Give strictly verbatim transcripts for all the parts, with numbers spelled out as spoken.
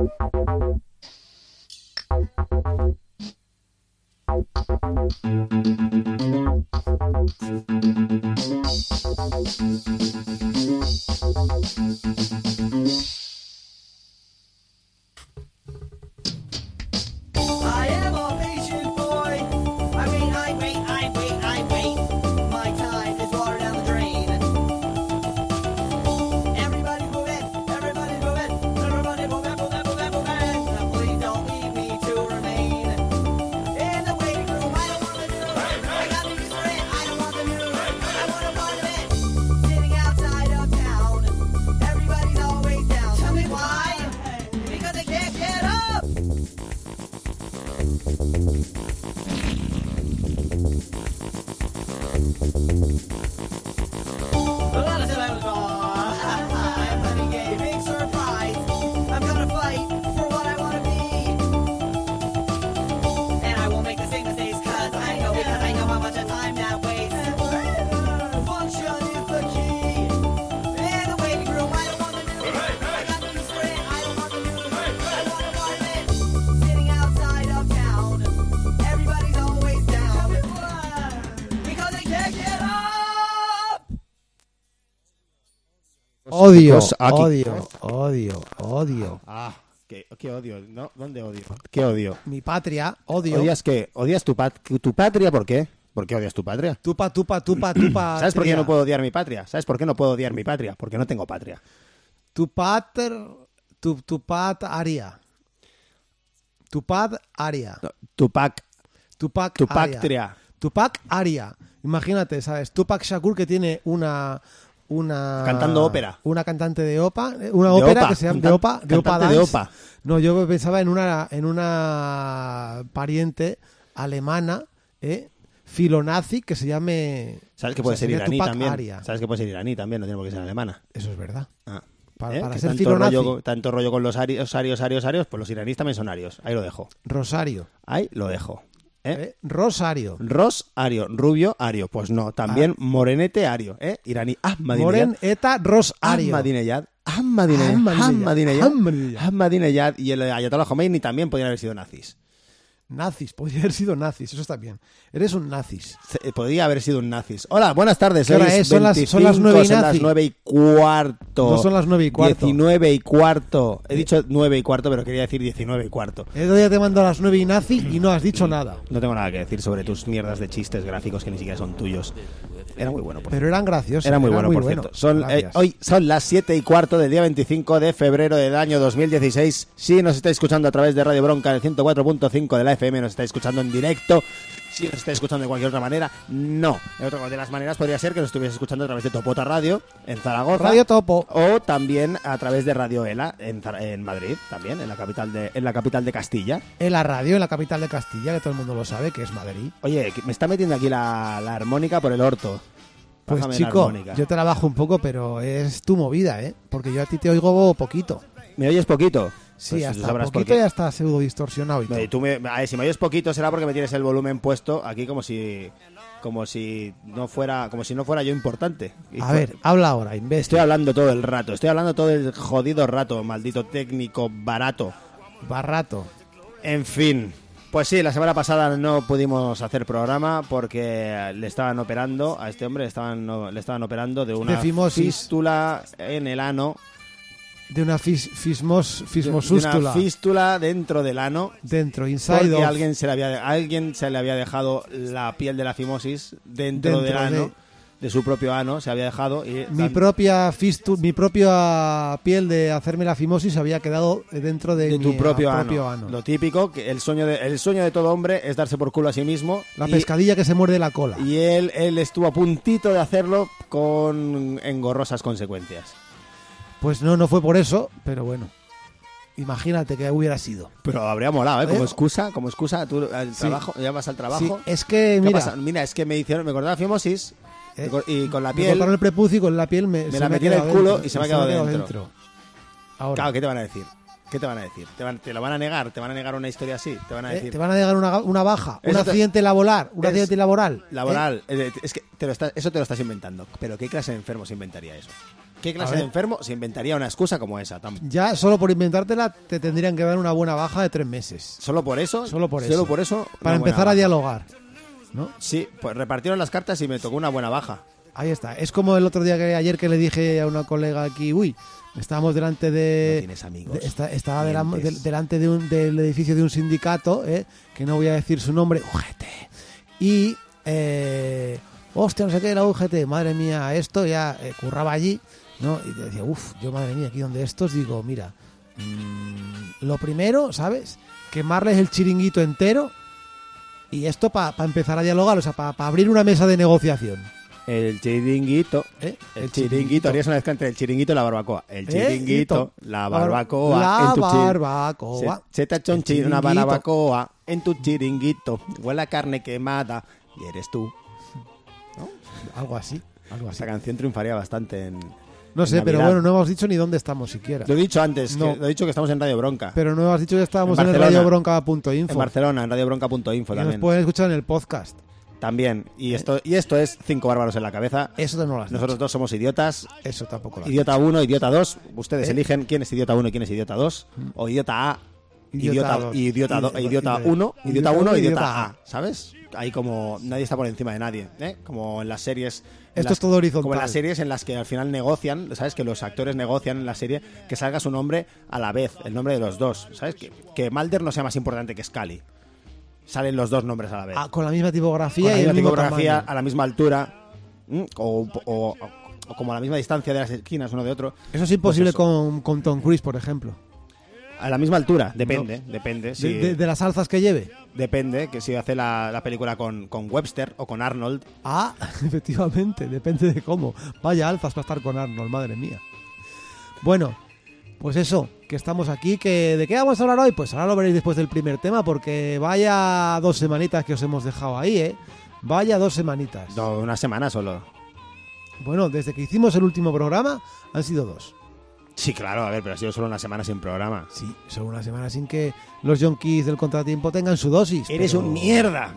Odio, odio, odio, odio. Ah, qué, qué odio, ¿no? ¿Dónde odio? ¿Qué odio? Mi patria, odio. ¿Odias qué? ¿Odias tu, pat tu patria? ¿Por qué? ¿Por qué odias tu patria? Tupa, tupa, tupa, tupa. ¿Sabes por qué no puedo odiar mi patria? ¿Sabes por qué no puedo odiar mi patria? Porque no tengo patria. Tu pater, tu, tu pat aria. Tu pad aria. No, Tupac. Tupac Tu aria. patria. Tupac aria. Imagínate, ¿sabes? Tupac Shakur, que tiene una... una Cantando ópera. Una cantante de opa, una De ópera opa. que se llama Cantan- de opa, de opa cantante dance. de opa. No, yo pensaba en una en una pariente alemana, ¿eh? Filonazi, que se llame... ¿Sabes que puede o sea, ser sería iraní Tupac también? Aria. ¿Sabes que puede ser iraní también? No tiene por qué ser alemana. Eso es verdad. Ah. Para, ¿Eh? para Que ser tanto filonazi. rollo, tanto rollo con los arios, arios, arios, arios, pues los iraníes también son arios. Ahí lo dejo. Rosario. Ahí lo dejo. ¿Eh? ¿eh? Rosario. Ros ario, rubio ario. Pues no, también ah. morenete ario, ¿eh? Iraní. Ahmadinejad. Moren eta Rosario. Ahmadinejad. Ahmadinejad. Ahmadinejad. Ahmadinejad. Ahmadinejad. Y el Ayatollah Khomeini también podrían haber sido nazis. Nazis, podría haber sido nazis, eso está bien. Eres un nazis. Podría haber sido un nazis. Hola, buenas tardes. ¿Qué hora es? Son las, son las nueve y son nazi. las nueve y cuarto. No son las nueve y cuarto. Diecinueve y cuarto. He dicho nueve y cuarto, pero quería decir diecinueve y cuarto. El otro día te mando a las nueve y nazi y no has dicho nada. No tengo nada que decir sobre tus mierdas de chistes gráficos que ni siquiera son tuyos. Era muy bueno, por Pero eran graciosos. Era muy eran bueno, muy por bueno. cierto. Son, eh, hoy son las siete y cuarto del día veinticinco de febrero del año dos mil dieciséis. Si nos estáis escuchando a través de Radio Bronca en el ciento cuatro punto cinco de la F M, nos estáis escuchando en directo. Si nos estáis escuchando de cualquier otra manera, no. De otra de las maneras podría ser que nos estuvieses escuchando a través de Topota Radio en Zaragoza. Radio Topo. O también a través de Radio Ela en, en Madrid, también, en la capital de, en la capital de Castilla. En la radio, en la capital de Castilla, que todo el mundo lo sabe, que es Madrid. Oye, me está metiendo aquí la, la armónica por el orto. Pues Bájame chico, la yo te la bajo un poco, pero es tu movida, ¿eh? Porque yo a ti te oigo poquito. ¿Me oyes poquito? Sí, Pues hasta poquito y hasta pseudo distorsionado y todo. No, y tú me, a ver, si me oyes poquito será porque me tienes el volumen puesto aquí como si como si no fuera como si no fuera yo importante. Y a fue, ver, habla ahora, imbécil. Estoy hablando todo el rato, estoy hablando todo el jodido rato, maldito técnico barato. Barato. En fin. Pues sí, la semana pasada no pudimos hacer programa porque le estaban operando a este hombre, le estaban, no, le estaban operando de una de fístula en el ano. De una fis, fismos, fismosústula. De una fístula dentro del ano. Dentro, inside Porque of. alguien se, le había, alguien se le había dejado la piel de la fimosis dentro, dentro del ano. De... de su propio ano, se había dejado. Y mi, propia fistu, mi propia piel de hacerme la fimosis había quedado dentro de, de mi tu propio, propio ano. ano. Lo típico, que el sueño, de, el sueño de todo hombre es darse por culo a sí mismo. La y, pescadilla que se muerde la cola. Y él, él estuvo a puntito de hacerlo con engorrosas consecuencias. Pues no, no fue por eso, pero bueno. Imagínate que hubiera sido. Pero habría molado, ¿eh? Como ¿Eh? excusa, como excusa, tú al sí. trabajo, ya vas al trabajo. Sí, es que, mira... Pasa? Mira, es que me hicieron, me corté la fimosis ¿Eh? y con la me piel... cortaron el prepucio y con la piel me... Me se la me metí en el quedado culo dentro, y se me ha quedado dentro. dentro. Ahora. Claro, ¿qué te van a decir? ¿Qué te van a decir? ¿Te, van, ¿Te lo van a negar? ¿Te van a negar una historia así? ¿Te van a decir? ¿Eh? ¿Te van a negar una, una baja? ¿Un eso accidente te... laboral? ¿Un es... accidente laboral? Laboral. ¿Eh? Es que te lo está... eso te lo estás inventando. ¿Pero qué clase de enfermo se inventaría eso? ¿Qué clase de enfermo se inventaría una excusa como esa? Tam- Ya solo por inventártela te tendrían que dar una buena baja de tres meses. ¿Solo por eso? Solo por Solo eso. por eso. Para una buena empezar a baja. dialogar, ¿no? Sí, pues repartieron las cartas y me tocó una buena baja. Ahí está. Es como el otro día que ayer que le dije a una colega aquí, uy, estábamos delante de... No tienes amigos. de- está- estaba de la- Mientes. de- delante de un, del edificio de un sindicato, ¿eh? Que no voy a decir su nombre, U G T. Y, eh, hostia, no sé qué, la U G T, madre mía, esto ya eh, curraba allí, ¿no? Y te decía, uff, yo madre mía, aquí donde estos, digo, mira, mmm, lo primero, ¿sabes? Quemarles el chiringuito entero y esto para pa empezar a dialogar, o sea, para pa abrir una mesa de negociación. El chiringuito. ¿Eh? El chiringuito. Harías una mezcla entre el chiringuito y la barbacoa. El ¿Eh? chiringuito, la barbacoa. La en tu chi- barbacoa. Se, se te ha hecho un El chi- una chiringuito. barbacoa en tu chiringuito. Huele a carne quemada y eres tú. Algo así, algo así. Esta canción triunfaría bastante en... No sé, en pero Navidad. bueno, no hemos dicho ni dónde estamos siquiera. Lo he dicho antes, No. que- lo he dicho que estamos en Radio Bronca. Pero no has dicho que estábamos En en, el Barcelona. radiobronca punto info. En Barcelona, en radiobronca punto info Y nos también. pueden escuchar en el podcast. También. Y esto, y esto es Cinco Bárbaros en la Cabeza. Eso no lo has Nosotros dos somos idiotas. dicho. Eso tampoco lo has Idiota uno, idiota dos. Ustedes ¿Eh? eligen quién es idiota uno y quién es idiota dos. O idiota A, Idiota idiota dos. idiota do- Idiota- idiota idiota- uno, idiota idiota uno, uno, idiota idiota A. ¿Sabes? Ahí como nadie está por encima de nadie. ¿eh? Como en las series. en Esto las- es todo horizontal. Como en las series en las que al final negocian, ¿sabes? Que los actores negocian en la serie que salga su nombre a la vez, el nombre de los dos. ¿Sabes? Que, que Mulder no sea más importante que Scully. Salen los dos nombres a la vez. Ah, con la misma tipografía Con la y el misma mismo tipografía, tamaño. a la misma altura, ¿m? o, o- o como a la misma distancia de las esquinas uno de otro. Eso es imposible Pues eso. con, con Tom Cruise, por ejemplo. A la misma altura, depende, depende. De, Si, de- de las alzas que lleve. Depende, que si hace la, la película con, con Webster o con Arnold. Ah, efectivamente, depende de cómo. Vaya alzas para estar con Arnold, madre mía. Bueno, pues eso, que estamos aquí, que ¿de qué vamos a hablar hoy? Pues ahora lo veréis después del primer tema, porque vaya dos semanitas que os hemos dejado ahí, ¿eh? Vaya dos semanitas. No, una semana solo. Bueno, desde que hicimos el último programa han sido dos. Sí, claro, a ver, pero ha sido solo una semana sin programa. Sí, solo una semana sin que los yonkis del contratiempo tengan su dosis. ¡Eres pero- un mierda!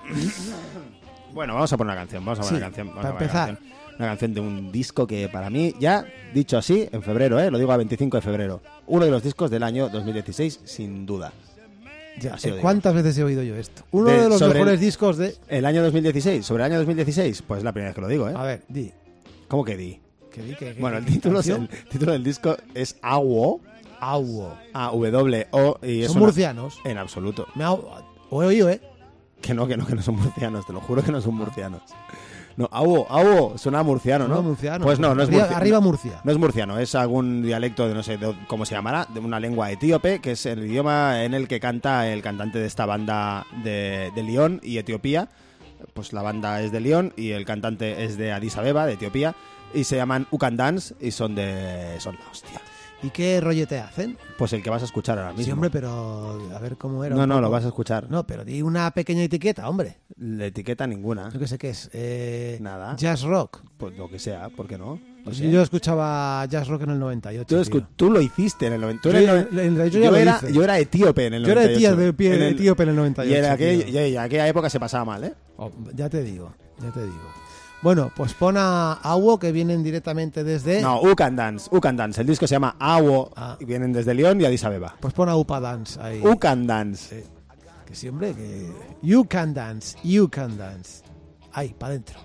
Bueno, vamos a poner una canción, vamos a poner Sí, una canción. Vamos para a poner empezar. Una canción, una canción de un disco que para mí, ya dicho así, en febrero, ¿eh? Lo digo a veinticinco de febrero. Uno de los discos del año dos mil dieciséis, sin duda. Ya, Así lo digo. ¿cuántas veces he oído yo esto? Uno De- de, los sobre mejores el- discos de... ¿El año dos mil dieciséis? ¿Sobre el año dos mil dieciséis? Pues es la primera vez que lo digo, ¿eh? A ver, di. ¿Cómo que di? Que di que, que- Bueno, el que- título, es- canción. el título del disco es A W O. Auo. A W O. Y es Son una- murcianos. En absoluto. Me ha... O he oído, ¿eh? Que no, que no, que no son murcianos. Te lo juro que no son murcianos. No, A W O, A W O. Suena a murciano, ¿no? No, murciano. Pues no, no es arriba, murciano. arriba Murcia. No es murciano, es algún dialecto de no sé de cómo se llamará, de una lengua etíope, que es el idioma en el que canta el cantante de esta banda de, de Lyon y Etiopía. Pues la banda es de Lyon y el cantante es de Addis Abeba, de Etiopía, y se llaman Ukan Dance y son de son la hostia. ¿Y qué rollete hacen? Pues el que vas a escuchar ahora mismo. Sí, hombre, pero a ver cómo era. no, un no, poco. lo vas a escuchar. No, pero di una pequeña etiqueta, hombre. La etiqueta ninguna. Yo qué sé qué es. Eh, Nada. Jazz rock. Pues lo que sea, ¿por qué no? No Pues sé. yo escuchaba jazz rock en el noventa y ocho. Tú, tío. escu- tú lo hiciste en el noventa. tú Yo en el ya- noven- en realidad yo ya yo, lo era, hice. yo era etíope en el Yo era noventa y ocho. etía- de pie- En el- etíope en el noventa y ocho. Y en aquel- tío. y en aquella época se pasaba mal, ¿eh? Oh, ya te digo, ya te digo. Bueno, pues pon a Auo, que vienen directamente desde... No, Ukan Dance, Ukan Dance. El disco se llama A W O Ah. y vienen desde León y Addis Abeba. Pues pon a Upa Dance ahí. Ukan Dance. Sí. Que sí, hombre, que... You can dance, you can dance. Ahí, para adentro.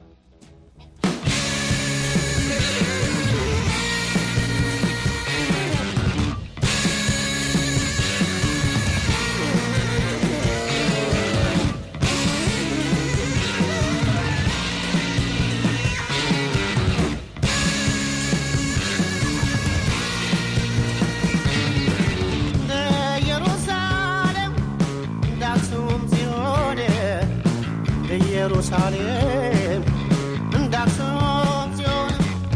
ኢየሩሳሌም እንዳክሱም ጽዮን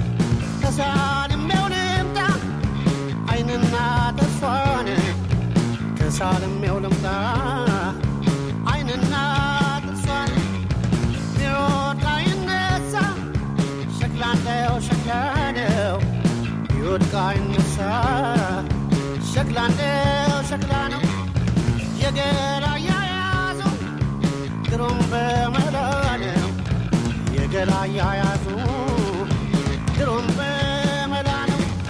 ተሳልሜው ልምጣ ዓይንና ተስፋን ተሳልሜው ልምጣ ዓይንና ተስፋን ቢወድቅ አይነሳ ሸክላ እንዳየው ሸክላ ነው ቢወድቅ አይነሳ ሸክላ እንዳየው ሸክላ ነው የገላ ያያዘው ግሩም በመላ ነው የገላ ያያዙ ግሩም በመላ ነው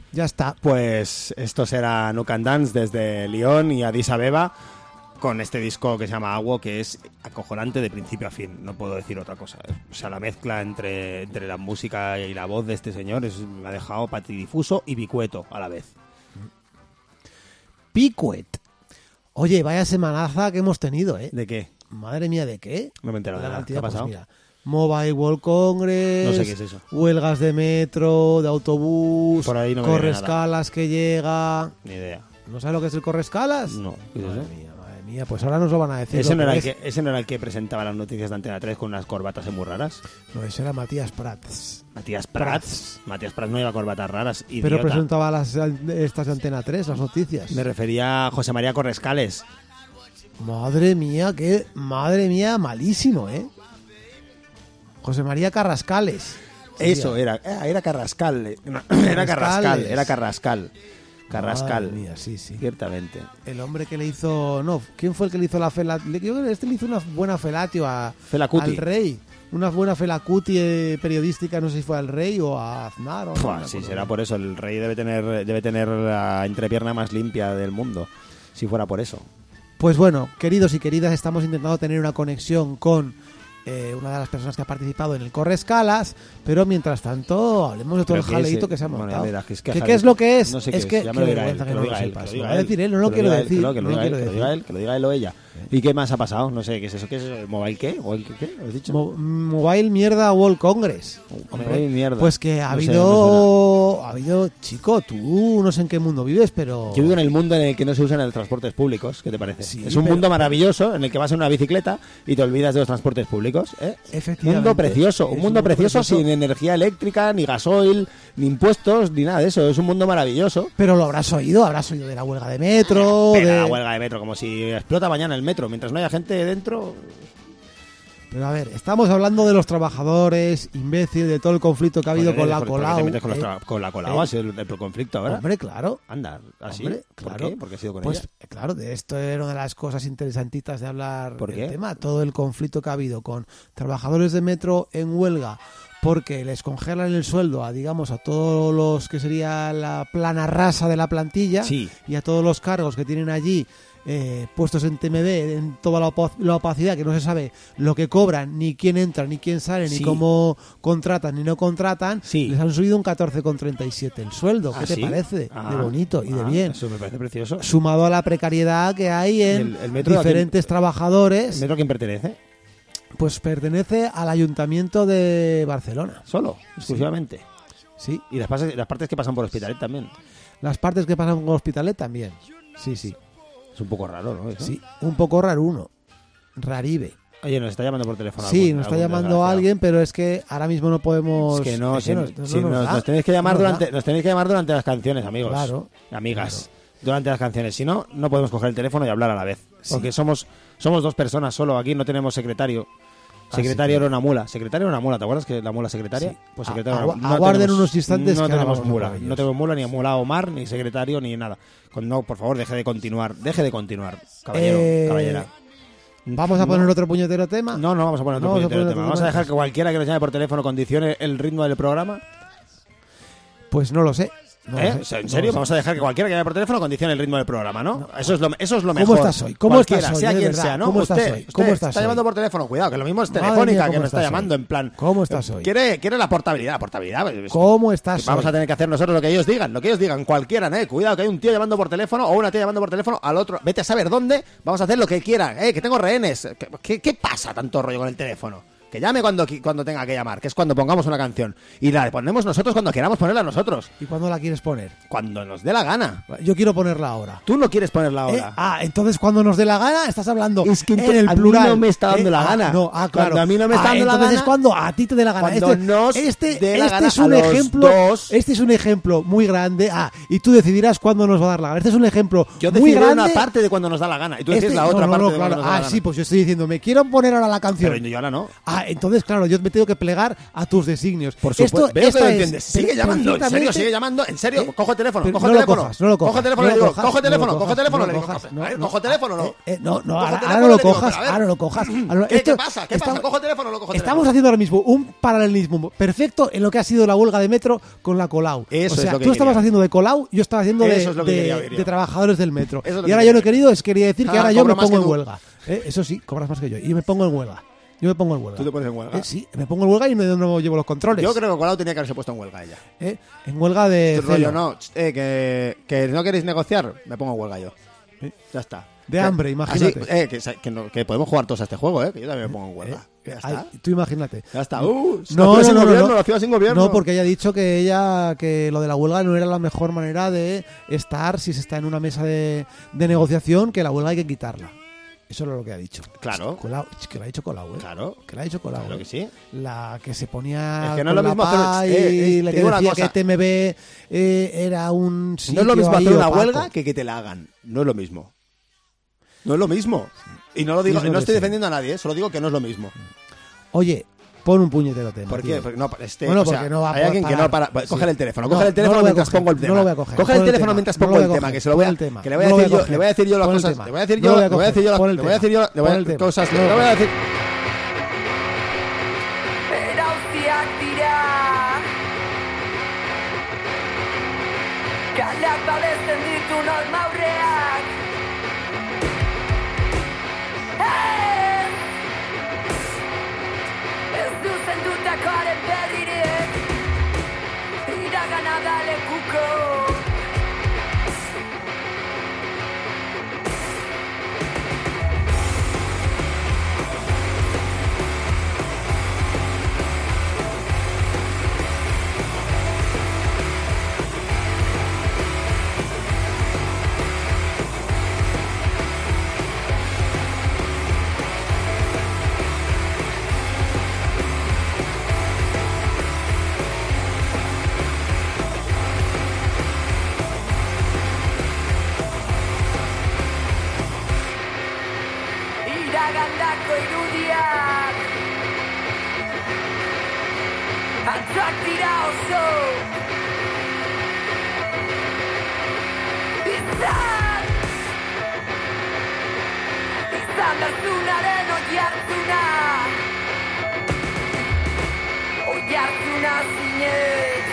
Ya está. Pues esto será Nuke and Dance desde Lyon y Addis Abeba con este disco que se llama Agua, que es acojonante de principio a fin, no puedo decir otra cosa. O sea, la mezcla entre, entre la música y la voz de este señor es, me ha dejado patidifuso y bicueto a la vez. Picuet. Oye, vaya semanaza que hemos tenido, ¿eh? ¿De qué? Madre mía, ¿de qué? No me he enterado La de nada. ¿Qué cantidad, ha pasado? pues mira, Mobile World Congress, No sé qué es eso. huelgas de metro, de autobús, Por ahí no me viene correscalas que llega... Ni idea. ¿No sabes lo que es el correscalas? No. ¿Qué es Madre eso? mía, madre mía, pues ahora nos lo van a decir. ¿Ese lo no, era el es. que, ¿Ese no era el que presentaba las noticias de Antena tres con unas corbatas muy raras? No, ese era Matías Prats. Matías Prats. Matías Prats no lleva corbatas raras. Idiota. Pero presentaba las, estas de Antena tres, las noticias. Me refería a José María Correscales. Madre mía, qué... Madre mía, malísimo, ¿eh? José María Carrascales. Eso Sería. era, era, era Carrascal. No, era Carrascal, era Carrascal. Carrascal. Madre mía, sí, sí. Ciertamente. El hombre que le hizo... No, ¿quién fue el que le hizo la felatio? Yo creo que este le hizo una buena felatio a, Felacuti. al rey. Una buena felacuti eh, periodística, no sé si fue al rey o a Aznar. O Pua, no, sí, no, será no. por eso. El rey debe tener, debe tener la entrepierna más limpia del mundo. Si fuera por eso. Pues bueno, queridos y queridas, estamos intentando tener una conexión con eh, una de las personas que ha participado en el Correscalas, pero mientras tanto hablemos de todo Pero el que jaleíto ese- que se ha bueno, montado. ya verás, que es que ¿Qué, jale- qué es lo que es? No sé es qué que es, ya me qué lo dirá él, vergüenza que que lo no diga lo él, sepas. que lo Lo diga va a él, decir él, no que lo lo quiero diga él, decir. Que lo diga, que no lo lo diga él, quiero que lo decir. diga él, que lo diga él o ella. ¿Y qué más ha pasado? No sé, ¿qué es eso? ¿Qué es eso? ¿Mobile qué? ¿Mobile qué? ¿Qué? ¿Has dicho? Mo- Mobile Mierda World Congress. Mobile mierda. Pues que ha No sé, habido, ha habido, chico, tú no sé en qué mundo vives, pero... Yo vivo en el mundo en el que no se usan los transportes públicos, ¿qué te parece? Sí, es un pero- mundo maravilloso en el que vas en una bicicleta y te olvidas de los transportes públicos. ¿eh? Efectivamente. Mundo precioso, Es un mundo precioso, sin energía eléctrica, ni gasoil, ni impuestos, ni nada de eso. Es un mundo maravilloso. Pero lo habrás oído, habrás oído de la huelga de metro, Pega de... la huelga de metro, como si explota mañana el metro. Mientras no haya gente dentro... Pero a ver, estamos hablando de los trabajadores, imbécil, de todo el conflicto que ha habido Joder, con la ¿por qué te Colau. metes con, los eh, tra- con la Colau? eh, ¿Ha sido el, el conflicto ahora? Hombre, claro. Anda, ¿así? Hombre, ¿Por claro. qué? ¿Por qué ha sido con Pues ella? eh, claro, de esto era una de las cosas interesantitas de hablar ¿Por del qué? tema. Todo el conflicto que ha habido con trabajadores de metro en huelga porque les congelan el sueldo a, digamos, a todos los que sería la plana rasa de la plantilla Sí. y a todos los cargos que tienen allí eh, puestos en T M D, en toda la, opa- la opacidad, que no se sabe lo que cobran, ni quién entra, ni quién sale, Sí. ni cómo contratan, ni no contratan, Sí. les han subido un catorce coma treinta y siete el sueldo. ¿Qué ¿Ah, te sí? parece? Ah, De bonito y de ah, bien. Eso me parece precioso. Sumado a la precariedad que hay en ¿El- el metro a diferentes quién- trabajadores, ¿El metro a quién pertenece? pues pertenece al Ayuntamiento de Barcelona. ¿Solo? ¿Exclusivamente? Sí. Y las, pases- las partes que pasan por Hospitalet también. Las partes que pasan con Hospitalet también. Sí, sí. Es un poco raro, ¿no? Eso. Sí. Un poco raro uno. Raribe. Oye, nos está llamando por teléfono. Sí, algún- nos está algún llamando desgraciado. alguien, pero es que ahora mismo no podemos... Es que no, es si, no- si no nos, nos da. nos tenéis que llamar No nos durante, da. nos tenéis que llamar durante las canciones, amigos. Claro. Amigas. Claro. Durante las canciones. Si no, no podemos coger el teléfono y hablar a la vez. Sí. Porque somos, somos dos personas solo. Aquí no tenemos secretario. Secretario Así que- era una mula. Secretario era una mula. ¿Te acuerdas que la mula secretaria? Sí. Pues A- secretario era agua- una mula. aguarden tenemos- unos instantes No que ahora tenemos vamos a mula. por ellos. No tenemos mula, ni mula Omar, ni secretario, ni nada. Con- No, por favor, deje de continuar. Deje de continuar, caballero, Eh, caballera. ¿Vamos a poner No. otro puñetero tema? No, no vamos a poner otro No vamos a puñetero poner tema. otro Vamos a tema. dejar que cualquiera que nos llame por teléfono condicione el ritmo del programa. Pues no lo sé. No lo ¿Eh? sé. O sea, ¿En No serio? lo sé. Vamos a dejar que cualquiera que llame por teléfono condicione el ritmo del programa, ¿no? Eso es lo, eso es lo ¿Cómo mejor. estás hoy? ¿Cómo Cualquiera, estás hoy? sea De quien verdad, sea, ¿no? ¿cómo usted, estás hoy? usted ¿Cómo estás está hoy? llamando por teléfono. Cuidado, que lo mismo es Madre telefónica, mía, que ¿cómo nos está estás llamando hoy? en plan... ¿Cómo estás hoy? Quiere, quiere la portabilidad, portabilidad. pues, ¿Cómo estás Vamos hoy? a tener que hacer nosotros lo que ellos digan, lo que ellos digan, cualquiera, ¿eh? Cuidado, que hay un tío llamando por teléfono o una tía llamando por teléfono al otro. Vete a saber dónde, vamos a hacer lo que quieran, ¿eh? Que tengo rehenes. ¿Qué, qué, qué pasa tanto rollo con el teléfono? Que llame cuando, qui- cuando tenga que llamar, que es cuando pongamos una canción. Y la ponemos nosotros cuando queramos ponerla nosotros. ¿Y cuándo la quieres poner? Cuando nos dé la gana. Yo quiero ponerla ahora. Tú no quieres ponerla ¿Eh? ahora. Ah, entonces cuando nos dé la gana estás hablando Es que en ento- el a mí plural. no me está dando ¿Eh? la Ah, gana. no, ah, claro. Cuando a mí no me está Ah, dando la entonces gana, es cuando a ti te dé la gana. cuando este, nos este, dé la este gana es un a los ejemplo. dos. Este es un ejemplo muy grande. Ah, y tú decidirás cuándo nos va a dar la gana. Este es un ejemplo Yo muy decidiré grande. una parte de cuando nos da la gana. Y tú Este- decides la no, otra no, parte no, de claro. cuando nos da la Ah, gana. sí, pues yo estoy diciendo, me quiero poner ahora la canción. Pero yo ahora no. Ah, Ah, entonces, claro, yo me tengo que plegar a tus designios. Por supuesto, Esto, veo que esta lo es entiendes. Sigue llamando, en serio, sigue llamando, en serio. ¿Eh? Cojo el teléfono, Pero cojo no el lo teléfono. cojas, no lo cojas, Coge el teléfono, no le lo digo, cojas, coge el no lo teléfono, cojas, coge el teléfono, no le lo digo, cojas, coge- no, a ver, no, cojo el teléfono, ¿no? eh, eh, no, no, Cojo el ahora, teléfono, ahora no lo le digo, cojas, pero a ver. ahora no lo cojas. Ahora, ¿Qué, esto- ¿Qué pasa? ¿Qué estamos- pasa? Cojo el teléfono, no cojo el Estamos teléfono. haciendo ahora mismo un paralelismo perfecto en lo que ha sido la huelga de metro con la Colau. Eso o sea, es lo que tú estabas quería. haciendo de Colau, yo estaba haciendo de, Eso es lo que de- quería oír yo. de trabajadores del metro. Eso es lo Y que ahora quería yo lo he oír. querido es quería decir que Ah, ahora yo me cobro más pongo que en tú. huelga. Eh, Eso sí, cobras más que yo. Y me pongo en huelga. Yo me pongo en huelga. ¿Tú te pones en huelga? Eh, sí, me pongo en huelga y no, no llevo los controles. Yo creo que Colau tenía que haberse puesto en huelga ella. Eh, En huelga de Este rollo, celo. no, eh, que, que no queréis negociar, me pongo en huelga yo. Eh, Ya está. De Que- hambre, imagínate. así, eh, que, sa- que, no- que podemos jugar todos a este juego, eh, que yo también me pongo en huelga. Eh, Ya ay, está. tú imagínate. Ya está. Uh, la No, ciudad no, sin no, no, gobierno, no. la ciudad sin gobierno. No, porque ella ha dicho que ella que lo de la huelga no era la mejor manera de estar si se está en una mesa de, de negociación, que la huelga hay que quitarla. Eso es lo que ha dicho. Claro. Colau, que lo ha dicho Colau, ¿eh? Claro. Que lo ha dicho Colau. Claro ¿eh? que sí. La que se ponía Es que no es con lo la mismo hacer- paz y eh, eh, le te que digo una decía cosa. que T M B eh, era un No sitio es lo mismo ahí hacer una opaco. huelga que que te la hagan. No es lo mismo. No es lo mismo. Y no lo digo, Es lo no que estoy sí. defendiendo a nadie, eh, solo digo que no es lo mismo. Oye, pon un puñetero tema. ¿Por tío. qué? Porque no, este, Bueno, o sea, porque no va a hay alguien que no parar. para. Sí. Coge el teléfono, No, coge el no teléfono lo voy a mientras coger, pongo el no tema. lo voy a coger. Coge Pon el el teléfono tema, mientras no lo pongo voy el a tema, coger, que se lo voy a, pon el tema, que le voy a no lo decir voy a yo, le voy a decir yo las coger, cosas, pon el le voy a decir tema. yo, No lo voy a le voy a decir yo, coger, pon el le voy a decir yo, le voy Pon a el tema. cosas, No le lo voy a decir. Erauziak dira Kaleak babesten ditu normaurreak Ez Ez du zendutakoaren berririk Iragana da lekuko Iragandako irudiak Antzuak dira oso Izan Izan berzunaren oi hartzuna Oi hartzuna zinez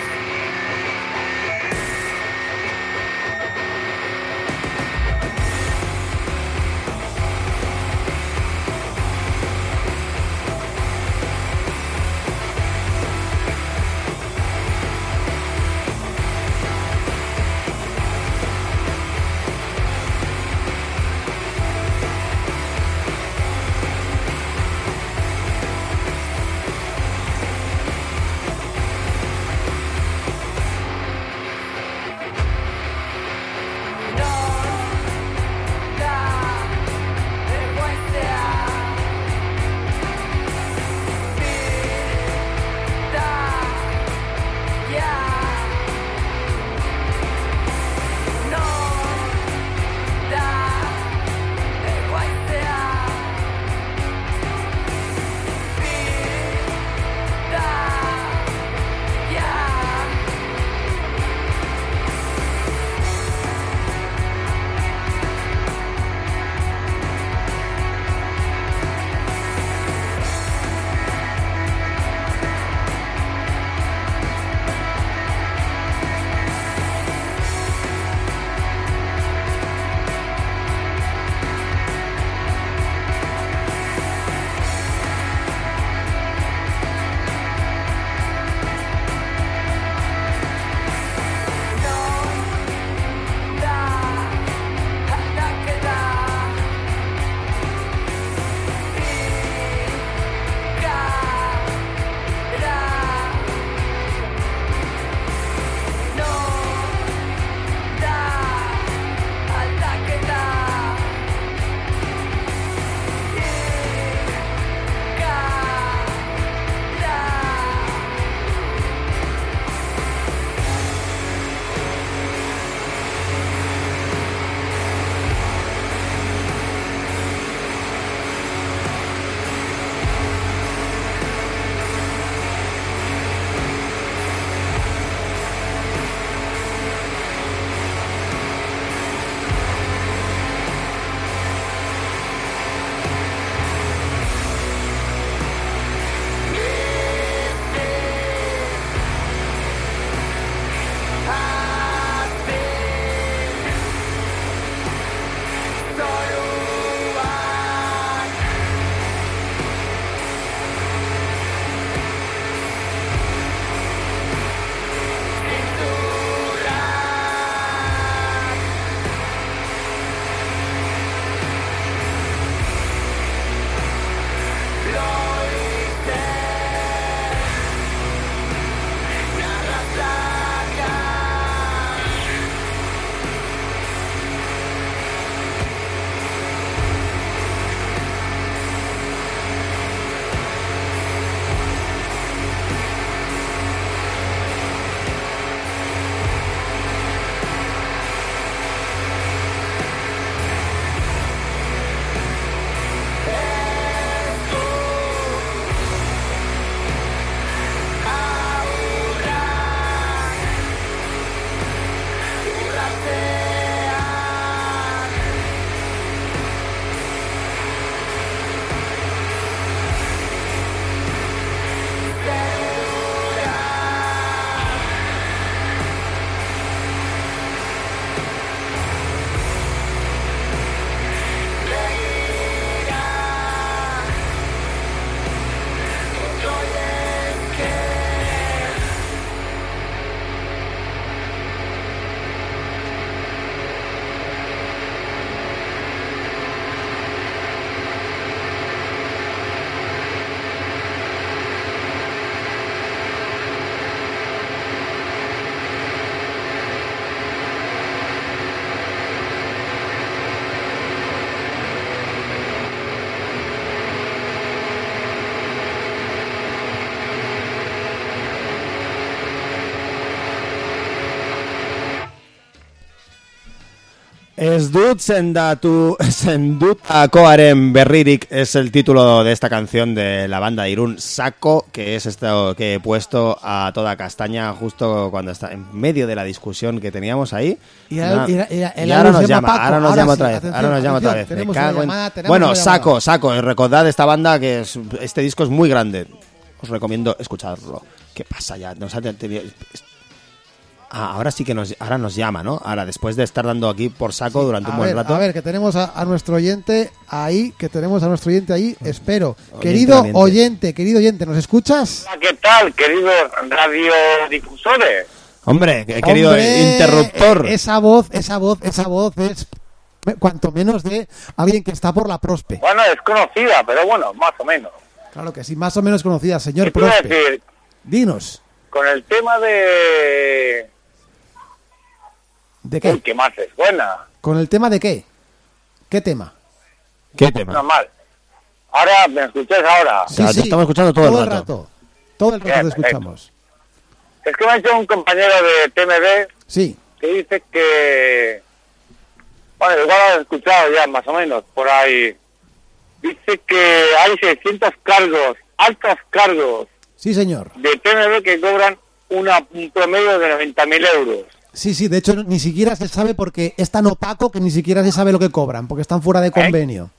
Esdut sendatu, sendut akoaren berririk es el título de esta canción de la banda de Irún, Saco, que es esto que he puesto a toda castaña justo cuando está en medio de la discusión que teníamos ahí. Y, ahora, Nada. y, y, y ahora nos llama, Paco. ahora nos ahora llama sí, otra vez, atención, ahora nos llama otra atención, vez. Me tenemos cago una en... llamada, tenemos Bueno, una llamada. Saco, Saco, recordad esta banda que es, este disco es muy grande. Os recomiendo escucharlo. ¿Qué pasa ya? Nos ha tenido... Ah, ahora sí que nos, ahora nos llama, ¿no? Ahora, después de estar dando aquí por saco Sí, durante a un buen ver, rato. A ver, que tenemos a, a nuestro oyente ahí, que tenemos a nuestro oyente ahí, espero. Oyente querido valiente. oyente, querido oyente, ¿nos escuchas? Hola, ¿qué tal, queridos radiodifusores? Hombre, que- querido Hombre, interruptor. eh, Esa voz, esa voz, esa voz es me- cuanto menos de alguien que está por la Prospe. Bueno, es conocida, pero bueno, más o menos. Claro que sí, más o menos conocida, señor ¿Qué te iba a Prospe. decir? Dinos, Con el tema de... ¿de Uy, qué? que más es buena. ¿Con el tema de qué? ¿Qué tema? ¿Qué tema? Normal. Ahora, ¿me escucháis ahora? Sí, te estamos escuchando todo el rato. Todo el rato Bien, te escuchamos. Es que me ha dicho un compañero de T M B Sí, que dice que... Bueno, igual lo has escuchado ya, más o menos, por ahí. Dice que hay seiscientos cargos, altos cargos, sí, señor. de T M B que cobran una, un promedio de noventa mil euros. Sí, sí, de hecho ni siquiera se sabe porque es tan opaco que ni siquiera se sabe lo que cobran, porque están fuera de convenio.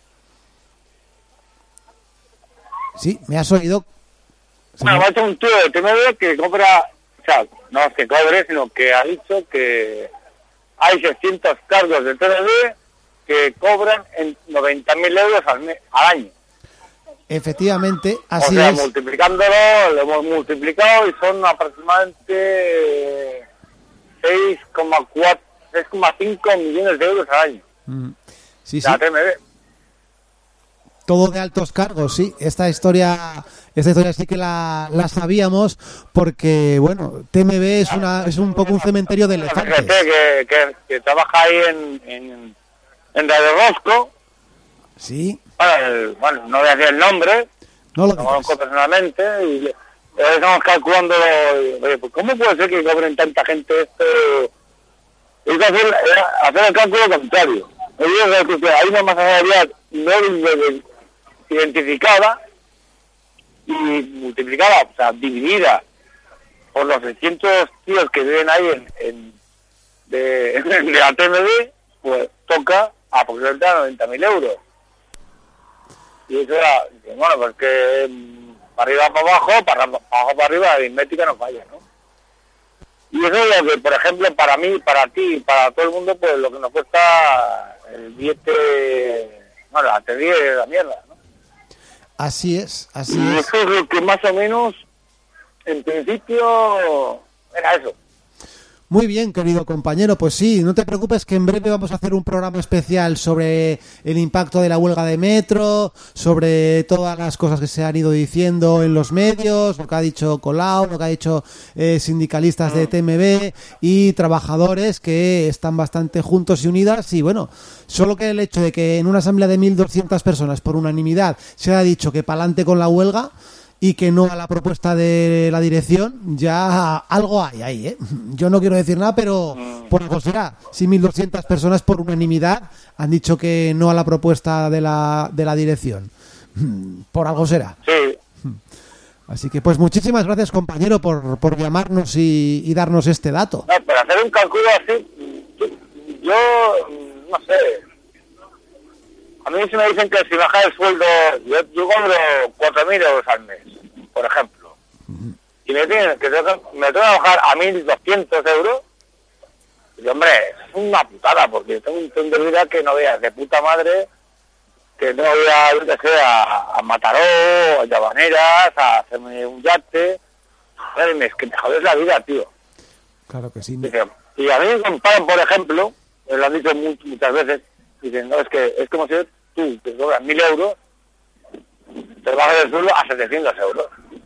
Sí, me has oído. Bueno, me ha hecho un tío de T M B que cobra, o sea, no es que cobre, sino que ha dicho que hay seiscientos cargos de T M B que cobran en noventa mil euros al, mes, al año. Efectivamente, así o sea, es. multiplicándolo, lo hemos multiplicado y son aproximadamente seis coma cuatro, seis coma cinco millones de euros al año. Mm. Sí, sí. La T M B. Todo de altos cargos, sí. Esta historia, esta historia sí que la, la sabíamos porque, bueno, T M B es una, es un poco un cementerio de La elefantes. gente que, que, que trabaja ahí en, en, en Radio Rosco. Sí, Bueno, el- bueno, no voy a decir el nombre, no lo lo digas. conozco personalmente y le- le estamos calculando, oye, pues ¿cómo puede ser que cobren tanta gente esto? Hay que hacer, hacer el cálculo contrario. Hay una masa salarial no ide- identificada y multiplicada, o sea, dividida por los seiscientos tíos que viven ahí en, en de, de la T M B, pues toca aproximadamente a noventa mil euros. Y eso era, bueno, pues que mm, para arriba para abajo, para, para abajo para arriba, la aritmética no falla, ¿no? Y eso es lo que, por ejemplo, para mí, para ti, para todo el mundo, pues lo que nos cuesta el billete, bueno, la teoría de la mierda, ¿no? Así es, así Y es. eso es lo que más o menos, en principio, era eso. Muy bien, querido compañero. Pues sí, no te preocupes que en breve vamos a hacer un programa especial sobre el impacto de la huelga de metro, sobre todas las cosas que se han ido diciendo en los medios, lo que ha dicho Colau, lo que ha dicho eh, sindicalistas de T M B y trabajadores que están bastante juntos y unidas. Y bueno, solo que el hecho de que en una asamblea de mil doscientas personas por unanimidad se haya dicho que pa'lante con la huelga y que no a la propuesta de la dirección, ya algo hay ahí, ¿eh? Yo no quiero decir nada, pero por algo será. Si mil doscientas personas por unanimidad han dicho que no a la propuesta de la, de la dirección, por algo será. Sí, Así que pues muchísimas gracias, compañero, por, por llamarnos y, y darnos este dato. no, pero hacer un cálculo así, yo, yo, no sé. A mí si me dicen que si baja el sueldo, yo, yo cobro cuatro mil euros al mes, por ejemplo. Y me tienen que tengo- me tengo que bajar a mil doscientos euros. Y hombre, es una putada, porque tengo un tren de vida que no veas de puta madre, que no voy a, yo qué sé, a, a Mataró, a Llavaneras, a hacerme un yate. Joder, es que me jodes la vida, tío. Claro que sí. Dice, y a mí me comparan, por ejemplo, me lo han dicho mu- muchas veces, dicen, no, es que es como si tú te cobras mil euros, te bajas el sueldo a setecientos euros.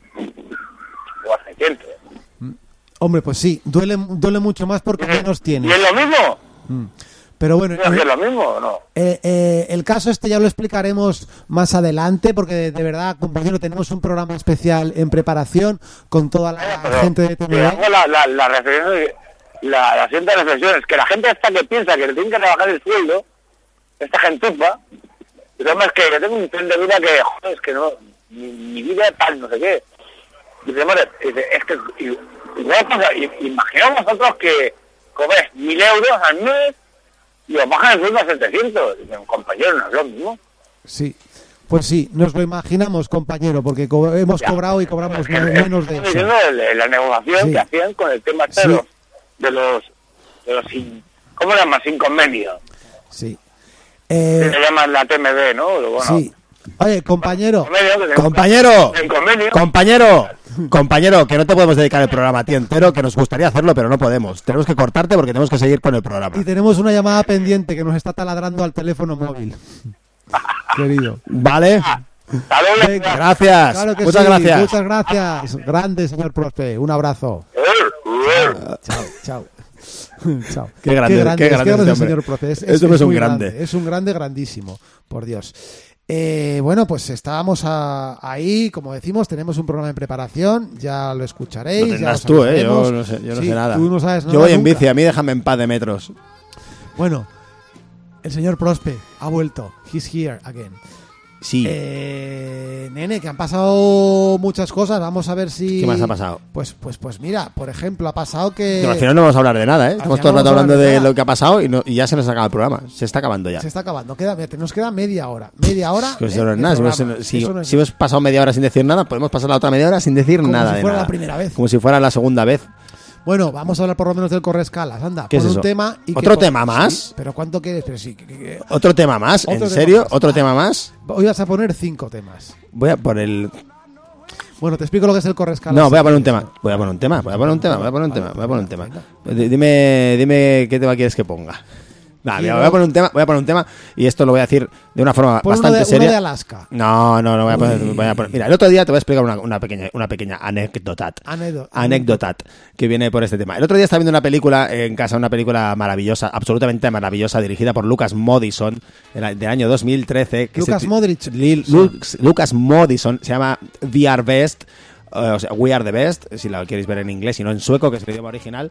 O a seiscientos. Hombre, pues sí, duele, duele mucho más porque menos ¿Y tienes. es lo mismo? Mm. Pero bueno, ¿No es que es lo mismo o no? Eh, eh, el caso este ya lo explicaremos más adelante porque de, de verdad, compañero, tenemos un programa especial en preparación con toda la Pero, gente de T M B. digamos, la, la, la referencia la, la siguiente reflexión, es que la gente esta que piensa que le tienen que trabajar el sueldo, esta gentuza, el tema es que yo tengo un tren de vida que, joder, es que no, mi, mi vida tal, no sé qué. Dice, hombre, es que, y, y, pasa, y, imaginamos nosotros que cobres mil euros al mes y os bajan el sueldo a setecientos. Dicen, compañero, no es lo mismo. Sí, pues sí, nos lo imaginamos, compañero, porque co- hemos Ya. cobrado y cobramos Es que, me- eh, menos de estamos eso. diciendo de la negociación Sí. que hacían con el tema este Sí. de los, de los, de los sin, ¿cómo le llaman? Sin convenio. Sí. Que Eh, se llaman la T M D, ¿no? Bueno, sí. Oye, compañero, convenio, que se- Compañero, en convenio. compañero, compañero, que no te podemos dedicar el programa a ti entero, que nos gustaría hacerlo, pero no podemos. Tenemos que cortarte porque tenemos que seguir con el programa. y tenemos una llamada pendiente que nos está taladrando al teléfono móvil. Querido. ¿Vale? Hasta luego. Venga. Gracias. Claro que Muchas sí, gracias. muchas gracias. Grande, señor Prospe. Un abrazo. Chao, chao. Chao. Qué grande, qué es, grande es este el hombre. señor Profe. Es, Este hombre es un muy grande. Es un grande grandísimo, por Dios. Eh, bueno, pues estábamos a- ahí, como decimos, tenemos un programa en preparación, ya lo escucharéis. Lo ya tendrás lo tú, ¿eh? Yo sabremos. no sé, yo no Sí, sé nada. Tú no sabes nada Yo voy en nunca. bici, a mí déjame en paz de metros. Bueno, el señor Prospe ha vuelto. He's here again. Sí. Eh, nene, que han pasado muchas cosas. Vamos a ver si. ¿Qué más ha pasado? Pues, pues, pues mira, por ejemplo, ha pasado que. No, al final no vamos a hablar de nada, ¿eh? Estamos final todo el no rato vamos a hablando hablar de de nada. lo que ha pasado y, no- y ya se nos acaba el programa. Se está acabando ya. Se está acabando. Queda, mira, nos queda media hora. Media hora. Que ¿eh? eso no es de nada. Si, programa. hemos- si- Eso no es si hemos pasado media hora sin decir nada, podemos pasar la otra media hora sin decir Como nada si de fuera nada. la primera vez. Como si fuera la segunda vez. Bueno, vamos a hablar por lo menos del Correscalas. Anda, ¿Qué pon es un eso? tema. Y que ¿Otro pon- tema más? Sí, pero ¿cuánto quieres? Pero sí. que- que- que- ¿Otro tema más? ¿En Otro tema serio? más. ¿Otro Ah. tema más? Hoy vas a poner cinco temas. Voy a por el... Bueno, te explico lo que es el Correscalas. No, voy a poner un si quieres. tema. Voy a poner un tema. Voy a poner un tema. Voy a poner un Vale, tema. Voy a poner un tema. venga. D- Dime, dime qué tema quieres que ponga. Nah, mira, Quiero- voy a poner un tema. Voy a poner un tema y esto lo voy a decir de una forma Pon uno bastante de, seria. uno de Alaska. No, no, no voy a poner, Uy. voy a poner- Mira, el otro día te voy a explicar una, una pequeña, una pequeña anécdota. Anécdota. Anécdota que viene por este tema. El otro día estaba viendo una película en casa, una película maravillosa, absolutamente maravillosa, dirigida por Lucas Modison, del, del año dos mil trece. Que Lucas se ti- Modric. Lil- Lux- Lucas Modison, se llama We Are Best, eh, o sea, We Are the Best, si la queréis ver en inglés y no en sueco, que es el idioma original.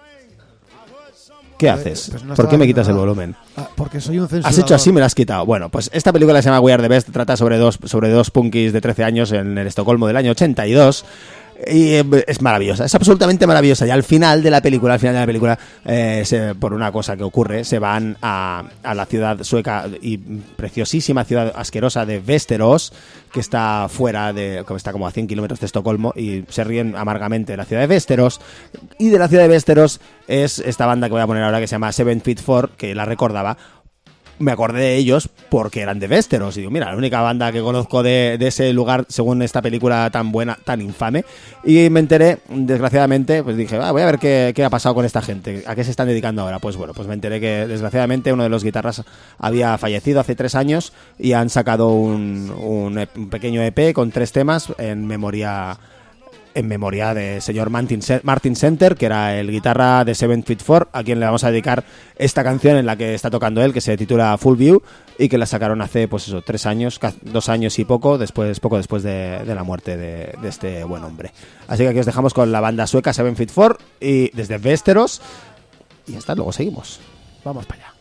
¿Qué haces? pues no ¿Por estaba qué me haciendo quitas el nada. volumen? Ah, porque soy un censurador. Has hecho así, me lo has quitado. Bueno, pues esta película se llama We Are the Best, trata sobre dos, sobre dos punkis de trece años en el Estocolmo del año ochenta y dos. Y eh, es maravillosa, es absolutamente maravillosa. Y al final de la película, al final de la película, eh, se- por una cosa que ocurre, se van a, a la ciudad sueca y preciosísima ciudad asquerosa de Västerås, que está fuera de, que está como a cien kilómetros de Estocolmo, y se ríen amargamente de la ciudad de Västerås. Y de la ciudad de Västerås es esta banda que voy a poner ahora, que se llama Seven Feet Four, que la recordaba. Me acordé de ellos porque eran de Västerås. Y digo, mira, la única banda que conozco de, de ese lugar, según esta película tan buena, tan infame. Y me enteré, desgraciadamente, pues dije, ah, voy a ver qué, qué ha pasado con esta gente, a qué se están dedicando ahora. Pues bueno, pues me enteré que desgraciadamente uno de los guitarras había fallecido hace tres años y han sacado un, un, E P un pequeño E P con tres temas en memoria... en memoria de señor Martin, Se- Martin Center, que era el guitarra de Seven Feet Four, a quien le vamos a dedicar esta canción en la que está tocando él, que se titula Full View, y que la sacaron hace, pues eso, tres años, ca- dos años y poco, después, poco después de, de la muerte de, de este buen hombre. Así que aquí os dejamos con la banda sueca Seven Feet Four, y desde Västerås, y hasta luego, seguimos. Vamos para allá.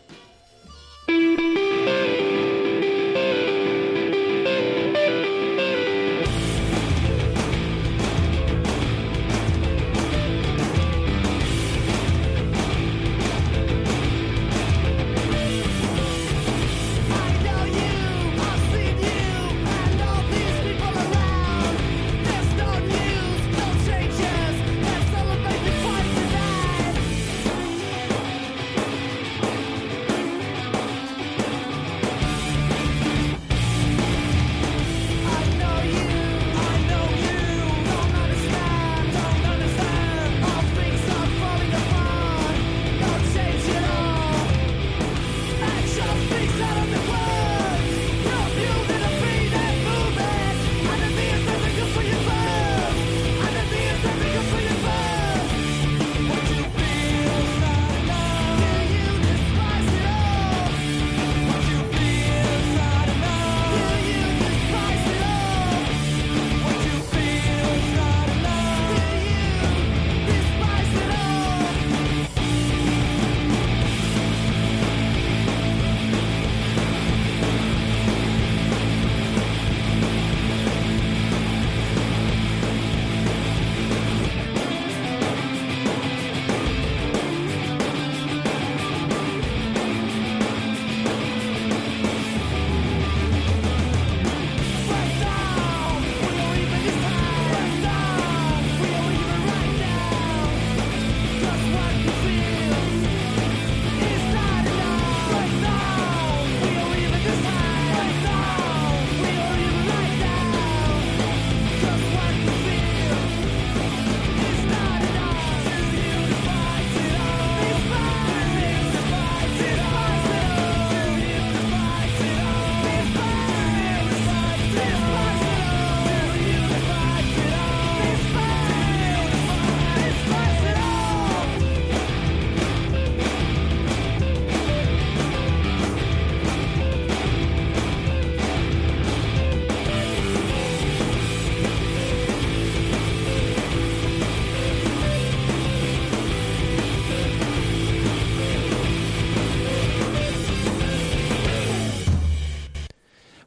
I know you, I've seen you, and all these people around. There's no news, no changes. Let's celebrate the fight tonight.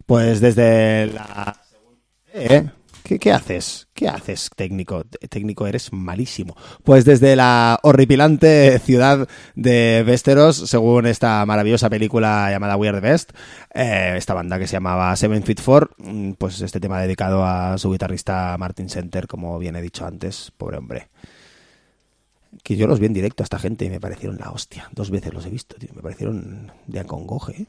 Pues desde la... ¿Eh? ¿Qué, ¿Qué haces? ¿Qué haces, técnico? Técnico, eres malísimo. Pues desde la horripilante ciudad de Westeros, según esta maravillosa película llamada We Are the Best, eh, esta banda que se llamaba Seven Feet Four, pues este tema dedicado a su guitarrista Martin Center, como bien he dicho antes, pobre hombre. Que yo los vi en directo a esta gente y me parecieron la hostia. Dos veces los he visto, tío. Me parecieron de acongoje, ¿eh?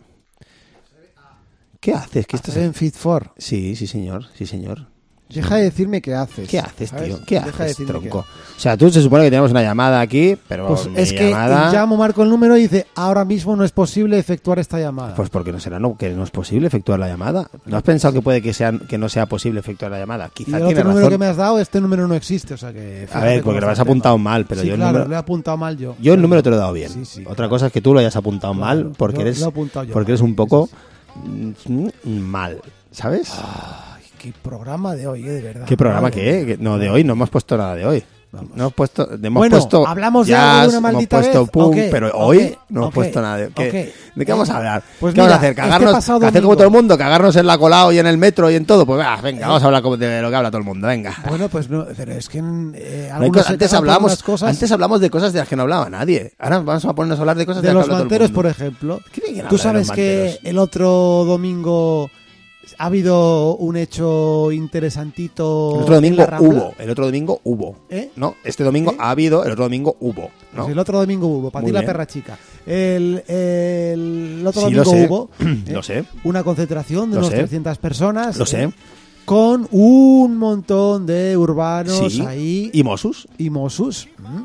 ¿Qué haces? ¿Qué estás en Fit for. Sí, sí, señor. Sí, señor. Deja de decirme qué haces. ¿Qué haces, ¿sabes? tío? ¿Qué Deja de haces, decirme tronco? qué O sea, tú se supone que tenemos una llamada aquí, pero Pues mi es que llamada... llamo, marco el número y dice, ahora mismo no es posible efectuar esta llamada. Pues porque no será, no, que no es posible efectuar la llamada. ¿No has pensado que puede que sea que no sea posible efectuar la llamada? y Quizá el tiene otro número razón. que me has dado, este número no existe, o sea que... A fíjate ver, cómo porque lo está has el tema. apuntado mal, pero Sí, yo el claro, número... lo he apuntado mal yo. Yo el número te lo he dado bien. Sí, sí. Otra cosa es que tú lo hayas apuntado Claro, mal porque yo eres lo he apuntado yo porque mal. eres un poco Sí, sí, mm, mal, ¿sabes? Ay, qué programa de hoy, eh, de verdad. ¿Qué programa Madre qué? mía. Que- No, de hoy no hemos puesto nada de hoy. Vamos. No hemos puesto, hemos Bueno, puesto hablamos de jazz, algo de una maldita hemos puesto vez, punk, ok, pero ok, hoy no hemos ok, puesto nada. ¿Qué- ok. ¿De qué vamos a Venga. hablar? Pues ¿Qué vamos a mira, hacer? ¿Cagarnos, este pasado hacer como domingo- todo el mundo? ¿Cagarnos en la colado y en el metro y en todo? Pues va, venga, vamos a hablar como de lo que habla todo el mundo, venga. Bueno, pues no, pero es que eh, No hay algunos co- se antes quejan por hablamos, unas cosas antes hablamos de cosas de las que no hablaba nadie. Ahora vamos a ponernos a hablar de cosas de, de las los que habla todo el manteros, mundo. por ejemplo. ¿Qué viene a Tú hablar de los sabes que manteros? el otro domingo ha habido un hecho interesantito. El otro en domingo la Rambla. hubo, el otro domingo hubo. ¿Eh? No, este domingo ¿Eh? ha habido, el otro domingo hubo. ¿no? Pues el otro domingo hubo, para Muy ti la bien. perra chica. El, el otro Sí, lo domingo sé. hubo Lo sé. una concentración de Lo unas sé. trescientas personas. Lo sé. eh, con un montón de urbanos Sí. ahí ¿Y Mosus? y Mossus. ¿m?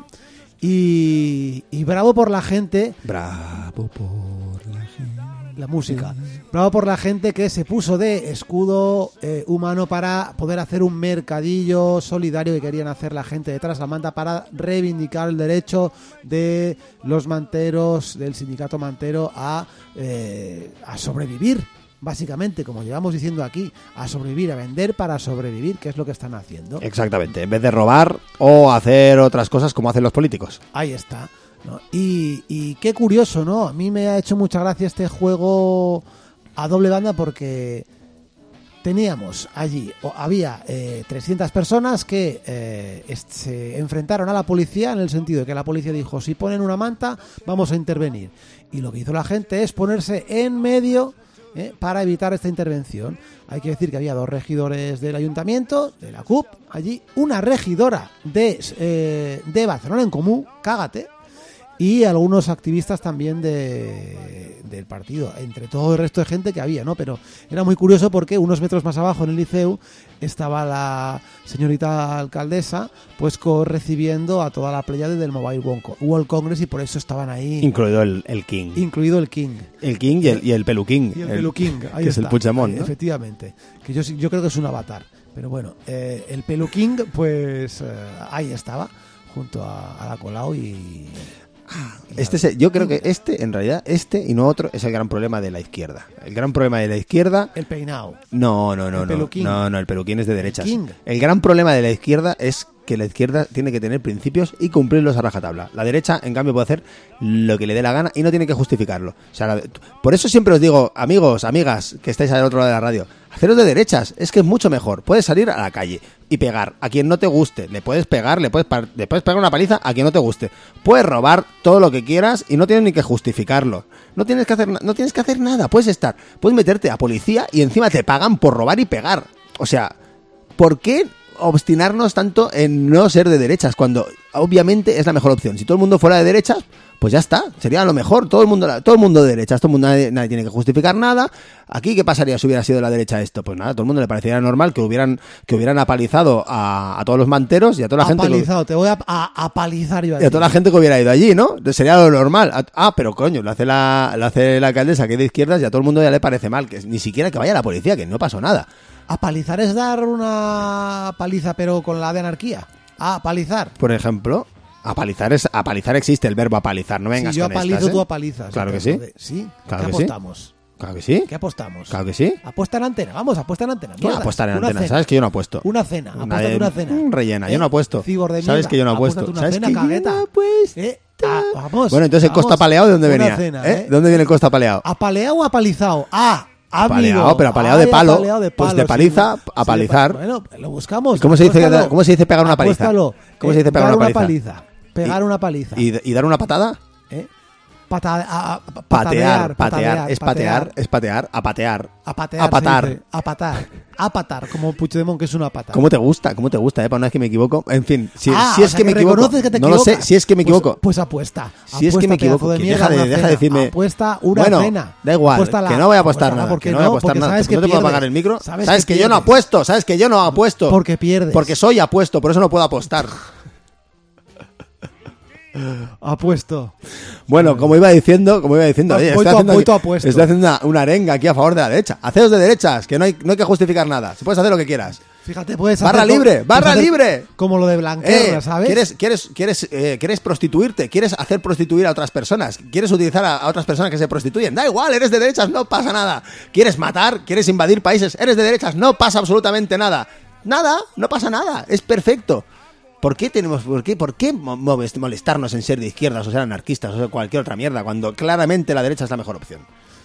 Y, y bravo por la gente, Bravo por la gente. la música. Bravo por la gente que se puso de escudo eh, humano para poder hacer un mercadillo solidario que querían hacer la gente de Traslamanta para reivindicar el derecho de los manteros, del sindicato mantero, a, eh, a sobrevivir. Básicamente, como llevamos diciendo aquí, a sobrevivir, a vender para sobrevivir, que es lo que están haciendo. Exactamente, en vez de robar o hacer otras cosas como hacen los políticos. Ahí está, ¿no? Y, y qué curioso, ¿no? A mí me ha hecho mucha gracia este juego a doble banda porque teníamos allí, o había eh, trescientas personas que eh, est- se enfrentaron a la policía en el sentido de que la policía dijo, si ponen una manta, vamos a intervenir. Y lo que hizo la gente es ponerse en medio eh, para evitar esta intervención. Hay que decir que había dos regidores del ayuntamiento, de la C U P, allí, una regidora de, eh, de Barcelona en Comú, cágate, y algunos activistas también de, del partido, entre todo el resto de gente que había, ¿no? Pero era muy curioso porque unos metros más abajo en el Liceu estaba la señorita alcaldesa pues co- recibiendo a toda la playa del Mobile World Congress y por eso estaban ahí, Incluido el, el King. incluido el King. El King y el, y el Peluquín. Y el Peluquín, ahí que es el está, Puigdemont, ahí, ¿no? efectivamente. Que yo, sí- yo creo que es un avatar. Pero bueno, eh, el Peluquín, pues eh, ahí estaba, junto a, a la Colau y... Este es- yo creo que este, en realidad, este y no otro, es el gran problema de la izquierda. El gran problema de la izquierda... El peinado. No, no, no, El no. Peluquín. No, no, el Peluquín es de derechas. King. El gran problema de la izquierda es que la izquierda tiene que tener principios y cumplirlos a rajatabla. La derecha, en cambio, puede hacer lo que le dé la gana y no tiene que justificarlo. O sea, la- por eso siempre os digo, amigos, amigas, que estáis al otro lado de la radio, haceros de derechas, es que es mucho mejor. Puedes salir a la calle y pegar a quien no te guste. Le puedes pegar, le puedes, par- le puedes pegar una paliza a quien no te guste. Puedes robar todo lo que quieras y no tienes ni que justificarlo. No tienes que hacer, na- no tienes que hacer nada. Puedes estar, puedes meterte a policía y encima te pagan por robar y pegar. O sea, ¿por qué obstinarnos tanto en no ser de derechas cuando obviamente es la mejor opción? Si todo el mundo fuera de derechas, pues ya está, sería lo mejor. Todo el mundo, todo el mundo de derechas, todo el mundo, nadie, nadie tiene que justificar nada. Aquí, ¿qué pasaría si hubiera sido de la derecha esto? Pues nada, todo el mundo le parecería normal que hubieran que hubieran apalizado a, a todos los manteros y a toda la gente que, Apalizado, te voy a, a- a palizar yo a y a ti. toda la gente que hubiera ido allí, ¿no? Sería lo normal. Ah, pero coño, lo hace la, lo hace la alcaldesa que es de izquierdas y a todo el mundo ya le parece mal, que ni siquiera que vaya la policía, que no pasó nada. Apalizar es dar una paliza pero con la de anarquía. Apalizar. Por ejemplo, apalizar es apalizar existe el verbo apalizar, no vengas Si yo con apalizo, estas, ¿eh? tú apalizas. Claro que Entonces, sí. ¿Sí? Claro ¿Qué que sí. apostamos? Claro que sí. ¿Qué apostamos? Claro que sí. Apuesta en antena, vamos, apuesta en antena. ¿Quién mierda. apostar en Una antena? cena. ¿Sabes que yo no apuesto? Una cena, Una apústate de- una cena. mm, rellena, yo ¿Eh? no apuesto. Cibor de ¿Sabes mierda, que yo no apuesto? apústate una ¿Sabes cena, que yo cagueta. no apuesto? ¿Eh? Ah, vamos. Bueno, entonces el vamos. Costa Paleado, ¿de dónde Una venía? cena, ¿Eh? ¿eh? ¿De dónde viene el Costa Paleado? ¿Apaleado o apalizado? Ah, amigo. Apaleado, pero apaleado de Ay, palo. apaleado de Pues palo, de paliza sí. a Sí, palizar. bueno, lo buscamos. ¿Cómo se dice, apuéstalo. ¿Cómo se dice pegar una paliza? Apuéstalo. ¿Cómo Eh, se dice pegar dar una paliza? paliza. Pegar Y- una paliza. ¿Y, y dar una patada? ¿Eh? Pata- a- a- Patear, patadear, patear, es patear, patear. es patear, a patear. A patear. A patar. se dice. A patar. A patar, como Puigdemont, que es una pata. ¿Cómo te gusta? ¿Cómo te gusta, eh? Para una vez que me equivoco. En fin, si, Ah, si o es sea que me equivoco. reconoces que te no lo sé, equivocas. si es que me Pues- equivoco. Pues, apuesta. Si es que Apuesta, me equivoco, pedazo de que mierda, deja de- una deja de cena. decirme- Apuesta una Bueno, cena. da igual, Apuéstala. que no voy a apostar Apuéstala, nada, ¿por qué que no voy a apostar Porque nada. sabes ¿Por qué no te puedo pierdes. apagar el micro? Sabes, ¿Sabes que, yo no pierdes. apuesto? ¿Sabes que yo no apuesto? Porque pierdes. Porque soy apuesto, por eso no puedo apostar. Apuesto. Bueno, como iba diciendo, como iba diciendo, Has oye, vuelto estoy a- haciendo, vuelto aquí- apuesto. estoy haciendo una, una arenga aquí a favor de la derecha. Haceos de derechas, que no hay, no hay que justificar nada. Si puedes hacer lo que quieras. Fíjate, puedes Barra hacer co- libre, puedes barra hacer libre. Como lo de Blanquerna, Eh, ¿sabes? ¿Quieres, quieres, quieres, eh, quieres prostituirte? ¿Quieres hacer prostituir a otras personas? ¿Quieres utilizar a, a otras personas que se prostituyen? Da igual, eres de derechas, no pasa nada. ¿Quieres matar? ¿Quieres invadir países? Eres de derechas, no pasa absolutamente nada. Nada, no pasa nada, es perfecto. ¿Por qué tenemos, por qué, por qué mo- molestarnos en ser de izquierdas o ser anarquistas o ser cualquier otra mierda cuando claramente la derecha es la mejor opción?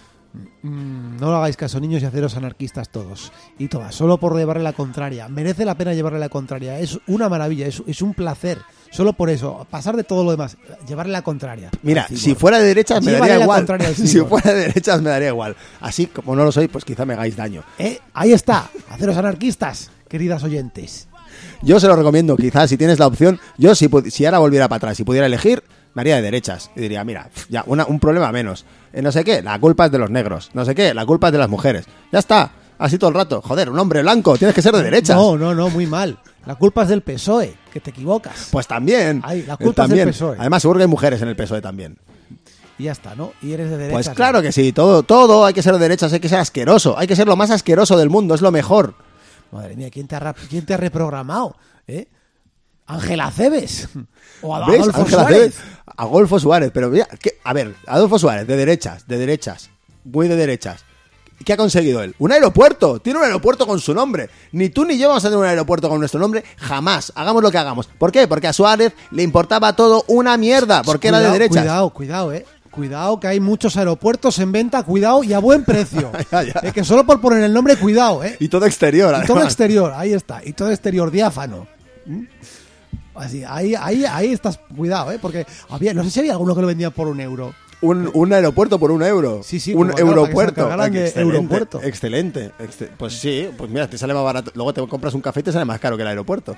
Mm, no lo hagáis caso, niños, y haceros anarquistas todos y todas, solo por llevarle la contraria. Merece la pena llevarle la contraria. Es una maravilla, es, es un placer. Solo por eso, pasar de todo lo demás, llevarle la contraria. Mira, al cyborg. si fuera de derechas me Llévale daría la igual. contraria al Si cyborg. fuera de derechas me daría igual. Así como no lo soy, pues quizá me hagáis daño. Eh, ahí está, haceros anarquistas, queridas oyentes. Yo se lo recomiendo, quizás si tienes la opción, yo si, pu- si ahora volviera para atrás y pudiera elegir, me haría de derechas. Y diría, mira, pf, ya, una- un problema menos. Eh, no sé qué, la culpa es de los negros. No sé qué, la culpa es de las mujeres. Ya está, así todo el rato. Joder, un hombre blanco, tienes que ser de derechas. No, no, no, muy mal. La culpa es del P S O E, que te equivocas. Pues también. Ay, la eh, culpa es del también. P S O E. Además, seguro que hay mujeres en el P S O E también. Y ya está, ¿no? Y eres de derechas. Pues claro que sí, todo, todo hay que ser de derechas, hay que ser asqueroso. Hay que ser lo más asqueroso del mundo, es lo mejor. Madre mía, ¿quién te ha, ra- quién te ha reprogramado? ¿Eh? Ángela Cebes. O a ¿Ves? Adolfo Ángela Suárez. Cebes, Adolfo Suárez, pero mira, ¿qué? A ver, Adolfo Suárez, de derechas, de derechas, muy de derechas. ¿Qué ha conseguido él? ¡Un aeropuerto! Tiene un aeropuerto con su nombre. Ni tú ni yo vamos a tener un aeropuerto con nuestro nombre, jamás. Hagamos lo que hagamos. ¿Por qué? Porque a Suárez le importaba todo una mierda, porque era de Cuidado, derechas. Cuidado, cuidado, eh. Cuidado, que hay muchos aeropuertos en venta, cuidado, y a buen precio. Ya, ya. Es que solo por poner el nombre, cuidado, eh. Y todo exterior, Y todo además. exterior, ahí está. Y todo exterior diáfano. ¿Mm? Así, ahí, ahí, ahí estás, cuidado, eh. Porque había, no sé si había alguno que lo vendía por un euro. Un, un aeropuerto por un euro. Sí, sí, un como, claro, para que se europuerto. encargaran de excelente, Europuerto. excelente. Exce- Pues sí, pues mira, te sale más barato. Luego te compras un café y te sale más caro que el aeropuerto.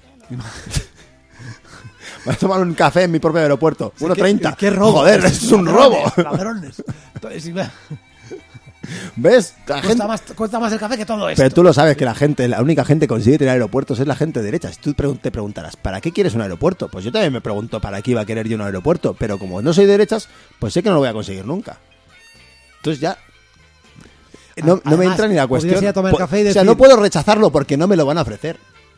Voy a tomar un café en mi propio aeropuerto. uno treinta. ¿Qué robo? Joder, es un robo. Ladrones, ladrones. Entonces, sí, ¿Ves? La gente... cuesta, más, cuesta más el café que todo esto. Pero tú lo sabes que la gente, la única gente que consigue tener aeropuertos es la gente de derecha. Si tú pregun- te preguntarás, ¿para qué quieres un aeropuerto? Pues yo también me pregunto, ¿para qué iba a querer yo un aeropuerto? Pero como no soy de derechas, pues sé que no lo voy a conseguir nunca. Entonces ya... No, no me Además, entra ni la podrías cuestión. ir a tomar Po- café y O sea, decir- no puedo rechazarlo porque no me lo van a ofrecer.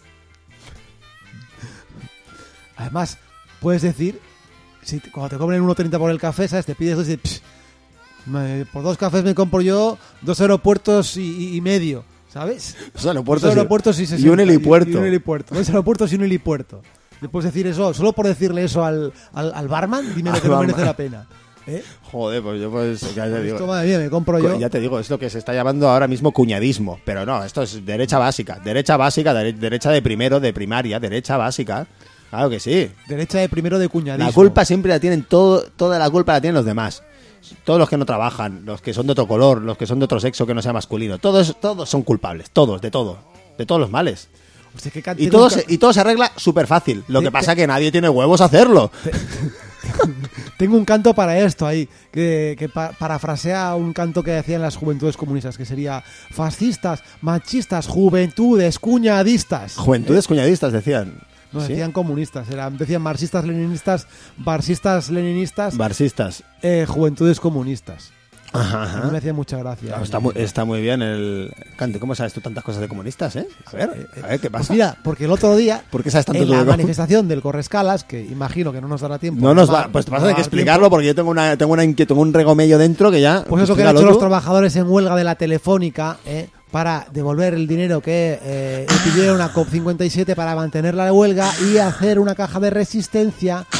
Además, puedes decir, si te- cuando te cobren uno treinta por el café, ¿sabes? Te pides dos y dices, "Psh, me- por dos cafés me compro yo dos aeropuertos y, y- y medio, ¿sabes? Los aeropuertos, Dos aeropuertos y, y sesenta, un helipuerto. Y, y un helipuerto. Dos aeropuertos y un helipuerto. Le puedes decir eso, solo por decirle eso al, al, al barman, dime Al que no barman. merece la pena. ¿Eh? Joder, pues yo pues ya te digo. Esto, madre mía, me compro yo. Ya te digo, es lo que se está llamando ahora mismo cuñadismo. Pero no, esto es derecha básica. Derecha básica, dere- derecha de primero, de primaria, derecha básica. Claro que sí. Derecha de primero de cuñadismo. La culpa siempre la tienen, todo, toda la culpa la tienen los demás. Todos los que no trabajan, los que son de otro color, los que son de otro sexo que no sea masculino. Todos, todos son culpables, todos, de todo. De todos los males. Hostia, qué can- Y tiene todo, un ca- se, y todo se arregla súper fácil. Lo Te- que pasa te- es que nadie tiene huevos a hacerlo. Tengo un canto para esto ahí, que, que pa- parafrasea un canto que decían las juventudes comunistas, que sería fascistas, machistas, juventudes, cuñadistas. Juventudes cuñadistas decían. No ¿Sí? decían comunistas, eran, decían marxistas, leninistas, marxistas, leninistas, Marxistas. eh, juventudes comunistas. Ajá, A mí ajá. me hacía mucha gracia. Está muy, está muy bien el cante. ¿Cómo sabes tú tantas cosas de comunistas, eh? A ver, a ver qué Pues pasa. mira, porque el otro día, ¿Por qué sabes tanto en tú la de comu- manifestación del Correscalas, que imagino que no nos dará tiempo. No nos va- va, pues te no vas a va tener que dar tiempo. explicarlo porque yo tengo una, tengo una inquietud, un regomello dentro que ya. Pues eso que han explícalo hecho los tú. trabajadores en huelga de la Telefónica, ¿eh? Para devolver el dinero que eh, pidieron a COP cincuenta y siete para mantener la huelga y hacer una caja de resistencia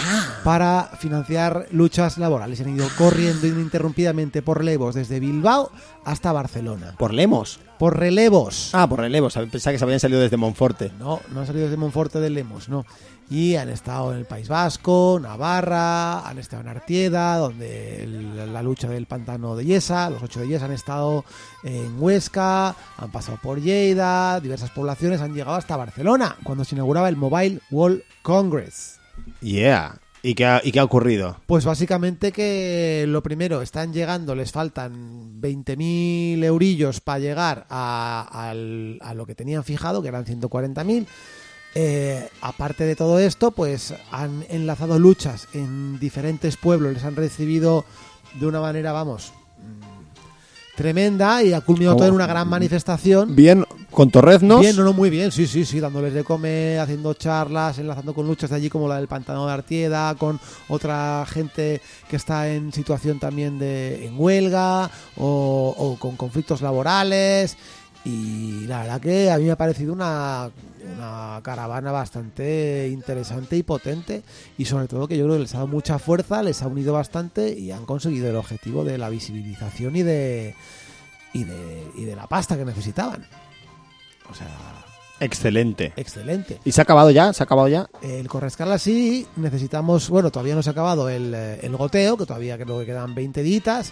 para financiar luchas laborales. Han ido corriendo ininterrumpidamente por relevos desde Bilbao hasta Barcelona. ¿Por Lemos? Por relevos. Ah, por relevos. Pensaba que se habían salido desde Monforte. No, no han salido desde Monforte de Lemos, no. Y han estado en el País Vasco, Navarra, han estado en Artieda, donde el- la lucha del pantano de Yesa, los ocho de Yesa han estado en Huesca, han pasado por Lleida, diversas poblaciones, han llegado hasta Barcelona, cuando se inauguraba el Mobile World Congress. Yeah. ¿Y qué ha, y qué ha ocurrido? Pues básicamente que lo primero, están llegando, les faltan veinte mil eurillos para llegar a, al- a lo que tenían fijado, que eran ciento cuarenta mil. Eh, aparte de todo esto, pues han enlazado luchas en diferentes pueblos, les han recibido de una manera, vamos, mm, tremenda, y ha culminado ¿Cómo? todo en una gran manifestación. Bien, con torreznos. Bien, no, no, muy bien, sí, sí, sí, dándoles de comer, haciendo charlas, enlazando con luchas de allí como la del Pantano de Artieda, con otra gente que está en situación también de en huelga o, o con conflictos laborales. Y la verdad que a mí me ha parecido una, una caravana bastante interesante y potente, y sobre todo que yo creo que les ha dado mucha fuerza, les ha unido bastante y han conseguido el objetivo de la visibilización y de y de, y de la pasta que necesitaban. O sea, Excelente. excelente. ¿Y se ha acabado ya? ¿Se ha acabado ya? El Correscala sí, necesitamos, bueno, todavía no se ha acabado el, eh, el goteo, que todavía creo que quedan veinte ditas,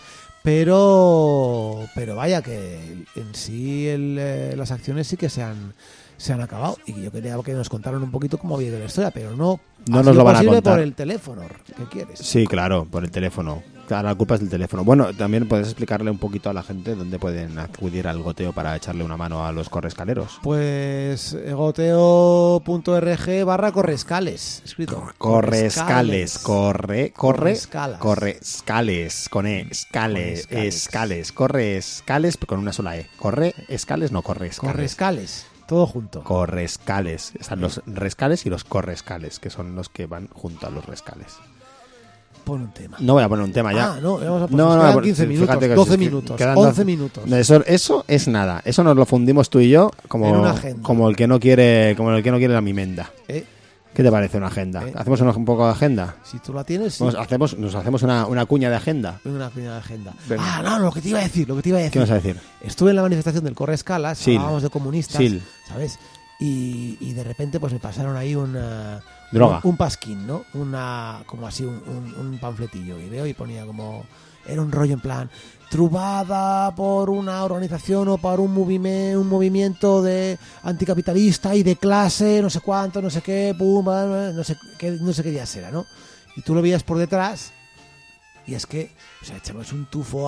pero pero vaya que en sí el, eh, las acciones sí que se han se han acabado, y yo quería que nos contaran un poquito cómo había ido la historia, pero no, No ha nos sido lo van a posible contar. por el teléfono. ¿Qué quieres? Sí, claro, por el teléfono. Claro, la culpa es del teléfono. Bueno, también puedes explicarle un poquito a la gente dónde pueden acudir al goteo para echarle una mano a los correscaleros. Pues eh, goteo.org barra correscales, escrito. Correscales, corre, corre, Correscalas. correscales, con E, escales, Correscales. escales, correscales, con una sola E. Corre, escales, no correscales. Correscales, todo junto. Correscales. Están los rescales y los correscales, que son los que van junto a los rescales. Pon un tema. No voy a poner un tema ya. Ah, no, vamos a poner No, no, quedan porque quince minutos, fíjate que doce es que minutos, quedan once doce minutos. Eso, eso es nada. Eso nos lo fundimos tú y yo como, En una agenda. como el que no quiere, como el que no quiere la mimenda. Eh, ¿Qué te parece una agenda? Eh. ¿Hacemos una- un poco de agenda? Si tú la tienes, sí. Nos hacemos, nos hacemos una, una cuña de agenda. Una primera agenda. Venga. Ah, no, lo que te iba a decir, lo que te iba a decir. ¿Qué vas a decir? Estuve en la manifestación del Correscalas, Sil. hablábamos de comunistas, Sil. ¿sabes? Y, y de repente pues me pasaron ahí una... Droga. Un, un pasquín, ¿no? Una... Como así, un, un, un panfletillo. Y veo y ponía como... Era un rollo en plan... Trubada por una organización o por un, movime- un movimiento de anticapitalista y de clase, no sé cuánto, no sé qué, pum, bla, bla, no sé qué, no sé qué día será, ¿no? Y tú lo veías por detrás y es que, o sea, echamos un tufo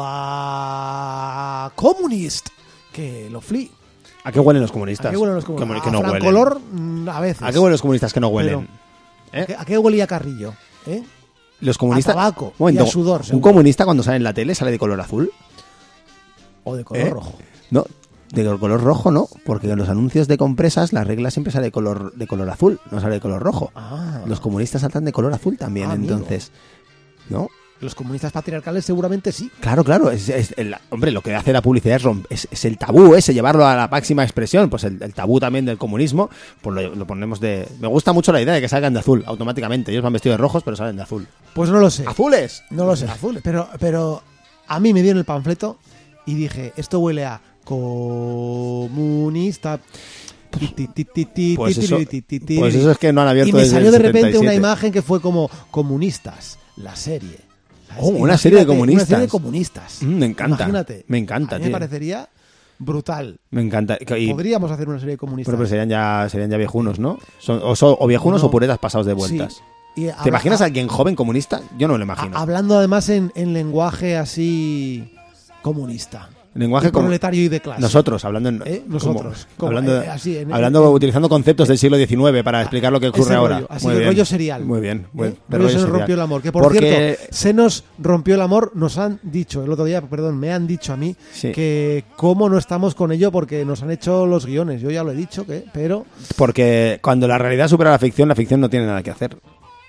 a comunist, que lo fli. ¿A qué huelen los comunistas? ¿A qué huelen los comunistas? Que, que no a huelen. francolor, mm, a veces. ¿A qué huelen los comunistas que no huelen? ¿A ¿Eh? qué- ¿A qué huelía Carrillo? ¿Eh? Los comunistas. a tabaco Un momento, y a sudor, ¿un seguro. comunista cuando sale en la tele sale de color azul? O de color ¿Eh? rojo. No, de color rojo no, porque en los anuncios de compresas la regla siempre sale de color, de color azul, no sale de color rojo. Ah, Los comunistas saltan de color azul también, Ah, amigo. entonces. ¿No? los comunistas patriarcales seguramente sí. Claro, claro. Es, es el- hombre, lo que hace la publicidad es, romp- es, es el tabú ese, llevarlo a la máxima expresión. Pues el, el tabú también del comunismo, pues lo, lo ponemos de... Me gusta mucho la idea de que salgan de azul automáticamente. Ellos van vestidos de rojos, pero salen de azul. Pues no lo sé. ¡Azules! No lo sé, azul. Pero, pero a mí me dieron el panfleto y dije, esto huele a comunista. Pues eso, pues eso es que no han abierto Y me desde salió el de repente setenta y una siete. imagen que fue como comunistas, la serie. ¿Sabes? Oh, una serie de Imagínate, comunistas. Una serie de comunistas. Mm, me encanta. Imagínate. Me encanta, A mí me tío. parecería brutal. Me encanta. Y, Podríamos hacer una serie de comunistas. bueno, pero serían ya, serían ya viejunos, ¿no? Son- o, son- o viejunos No. o puretas pasados de vueltas. Sí. Y ¿Te habla- imaginas a a- alguien joven comunista? Yo no me lo imagino. a- hablando además en, en lenguaje así comunista. Lenguaje Y como proletario y de clase. nosotros, hablando en, ¿Eh? como- Nosotros. Como, hablando, eh, así, en- hablando en- utilizando conceptos del siglo diecinueve para explicar lo que ocurre Ese ahora. rollo, así Muy de bien. rollo serial. Muy bien. Muy- ¿Eh? de Rollo rollo se nos serial. rompió el amor. Que por Porque- cierto, se nos rompió el amor. Nos han dicho el otro día, perdón, me han dicho a mí Sí. que cómo no estamos con ello porque nos han hecho los guiones. Yo ya lo he dicho, que pero Porque cuando la realidad supera la ficción, la ficción no tiene nada que hacer.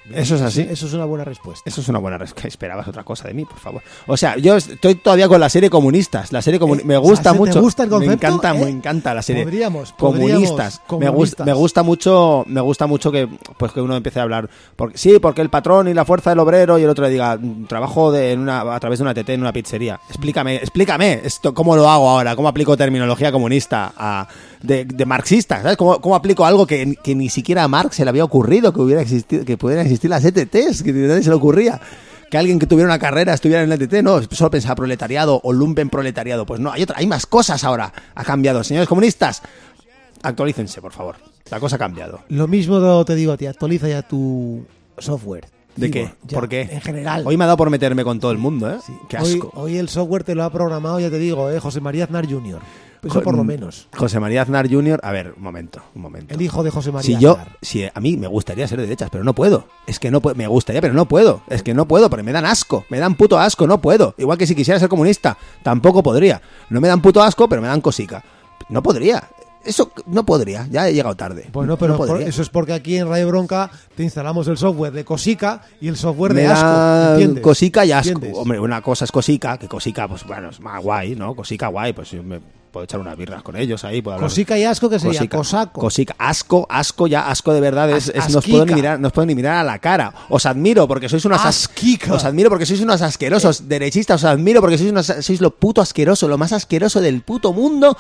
Eso es así. Eso es una buena respuesta. Eso es una buena respuesta. Esperabas otra cosa de mí, por favor. O sea, yo estoy todavía con la serie Comunistas. La serie comuni- Eh, me o gusta sea, ¿te mucho. gusta el concepto? Me encanta, ¿Eh? me encanta la serie. Podríamos, Comunistas. podríamos, Me gusta, me gusta mucho, me gusta mucho que pues que uno empiece a hablar. Porque, sí, porque el patrón y la fuerza del obrero y el otro le diga, trabajo de, en una, a través de una T T en una pizzería. Explícame, explícame esto, cómo lo hago ahora, cómo aplico terminología comunista a, de, de marxista, ¿sabes? ¿Cómo, cómo aplico algo que, que ni siquiera a Marx se le había ocurrido que hubiera existido, que pudieran existir las E T Ts, que a nadie se le ocurría. Que alguien que tuviera una carrera estuviera en el E T T, no, solo pensaba proletariado o lumpen proletariado. Pues no, hay otra, hay más cosas ahora. Ha cambiado. Señores comunistas, actualícense, por favor. La cosa ha cambiado. Lo mismo te digo a ti, actualiza ya tu software. ¿De Digo, qué? ya, ¿Por qué? En general. Hoy me ha dado por meterme con todo el mundo, ¿eh? Sí. Qué Hoy, asco. hoy el software te lo ha programado, ya te digo, ¿eh? José María Aznar junior Eso Jo- por lo menos. José María Aznar junior A ver, un momento, un momento. El hijo de José María Si yo, Aznar. si a mí me gustaría ser de derechas, pero no puedo. Es que no puedo, me gustaría, pero no puedo. Es que no puedo, porque me dan asco. Me dan puto asco, no puedo. Igual que si quisiera ser comunista, tampoco podría. No me dan puto asco, pero me dan cosica. No podría. Eso no podría. Ya he llegado tarde. Bueno, pero no por- podría. eso es porque aquí en Radio Bronca te instalamos el software de Cosica y el software Me de Asco. da ¿Entiendes? cosica y asco. ¿Entiendes? Hombre, una cosa es cosica, que cosica, pues bueno, es más guay, ¿no? Cosica guay, pues yo me puedo echar unas birras con ellos ahí, puedo hablar. Cosica y Asco, que sería Cosica, Cosaco. Cosica, asco, asco ya, asco de verdad, es, As- es- no os puedo ni asquica. mirar, no os puedo ni mirar a la cara. Os admiro porque sois unos as- Asquica. Os admiro porque sois unos asquerosos, derechistas, os admiro porque sois unos, sois lo puto asqueroso, lo más asqueroso del puto mundo.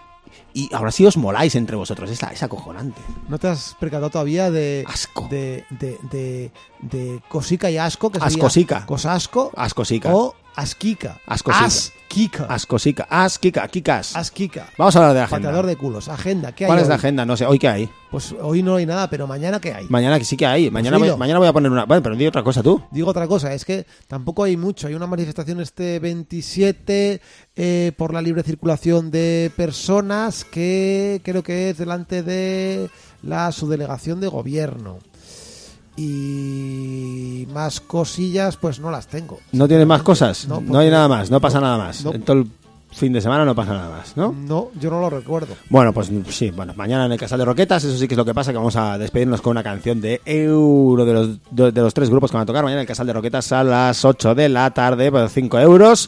Y ahora sí os moláis entre vosotros, es, es acojonante. ¿No te has percatado todavía de Asco. de, de, de, de Cosica y Asco? Que sería Ascosica. Cosasco Ascosica. o Asquica. Ascosica. Asquica. Ascosica, asquica, kikas. Asquica. Vamos a hablar de agenda. Pateador de culos. Agenda. ¿Qué hay ¿Cuál es hoy? la agenda? No sé, ¿hoy qué hay? Pues hoy no hay nada, pero mañana ¿qué hay? Mañana que sí que hay. Mañana voy, dilo. mañana voy a poner una. Bueno, pero di otra cosa tú. Digo otra cosa, es que tampoco hay mucho. Hay una manifestación este veintisiete eh, por la libre circulación de personas que creo que es delante de la subdelegación de gobierno. Y más cosillas, pues no las tengo. ¿No tienes más cosas? No, No, porque- hay nada más, no pasa no, nada más. no. En todo el fin de semana no pasa nada más, ¿no? No, yo no lo recuerdo. Bueno, pues sí, bueno, mañana en el Casal de Roquetas, eso sí que es lo que pasa, que vamos a despedirnos con una canción de Euro, de los, de, de los tres grupos que van a tocar mañana en el Casal de Roquetas a las ocho de la tarde, por cinco euros.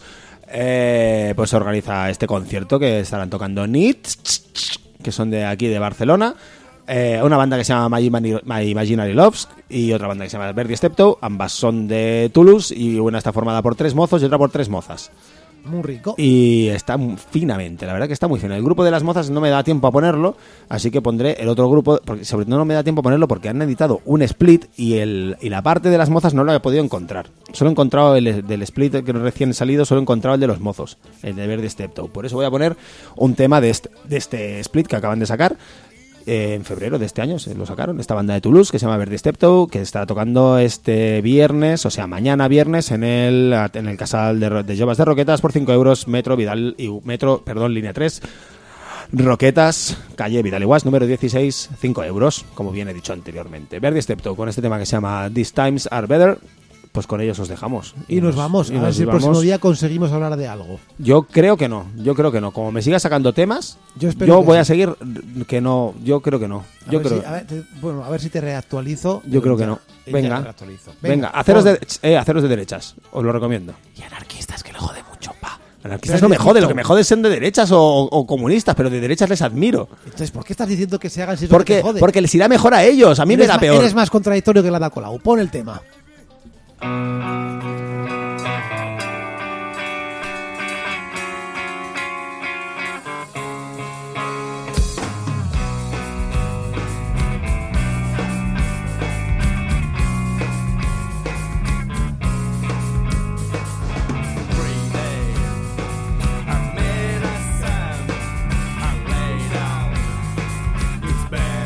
Eh, pues se organiza este concierto que estarán tocando Nits, que son de aquí de Barcelona. Eh, una banda que se llama My, Imani- My Imaginary Loves y otra banda que se llama Verdi Steptoe. Ambas son de Toulouse y una está formada por tres mozos y otra por tres mozas. Muy rico. Y está muy finamente, la verdad que está muy fino. El grupo de las mozas no me da tiempo a ponerlo, así que pondré el otro grupo, porque sobre todo no me da tiempo a ponerlo porque han editado un split y el y la parte de las mozas no lo he podido encontrar. Solo he encontrado el del split que recién salido, solo he encontrado el de los mozos, el de Verdi Steptoe. Por eso voy a poner un tema de este, de este split que acaban de sacar. Eh, en febrero de este año se lo sacaron, esta banda de Toulouse que se llama Verdi Steptoe, que está tocando este viernes, o sea, mañana viernes en el en el Casal de, Ro- de Jovas de Roquetas por cinco euros, Metro, Vidal y Metro, perdón, línea tres, Roquetas, calle Vidal y Guas, número dieciséis, cinco euros, como bien he dicho anteriormente. Verdi Steptoe con este tema que se llama These Times Are Better. Pues con ellos os dejamos. Y nos vamos. y A ver nos si el vamos. próximo día conseguimos hablar de algo. Yo creo que no, yo creo que no. Como me siga sacando temas, Yo yo, espero que voy sí. a seguir que no. Yo creo que no. A Yo ver creo. si- a ver, te- bueno, a ver si te reactualizo. Yo creo que Ya- no. ya Venga. te reactualizo. Venga, aceros pon. de, eh, aceros de derechas. Os lo recomiendo. Y anarquistas, que le jode mucho, pa. Anarquistas Pero no me de jode, lo Egipto. que me jode es ser de derechas o, o- o comunistas, pero de derechas les admiro. Entonces, ¿por qué estás diciendo que se hagan si es lo que Porque, te jode? porque les irá mejor a ellos, a mí me eres da ma- peor. Eres más contradictorio que la da Colau. Pon el tema.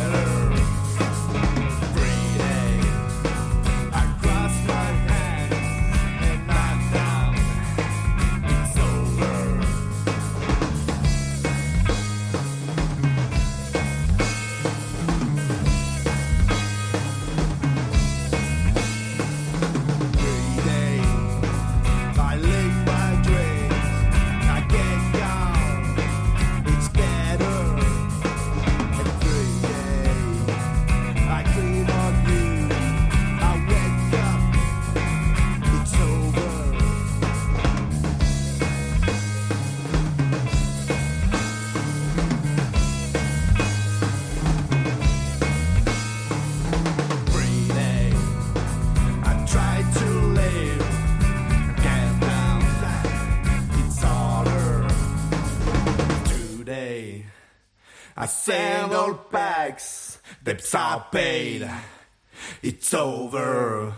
Across my hand I send all packs, debts are paid, it's over.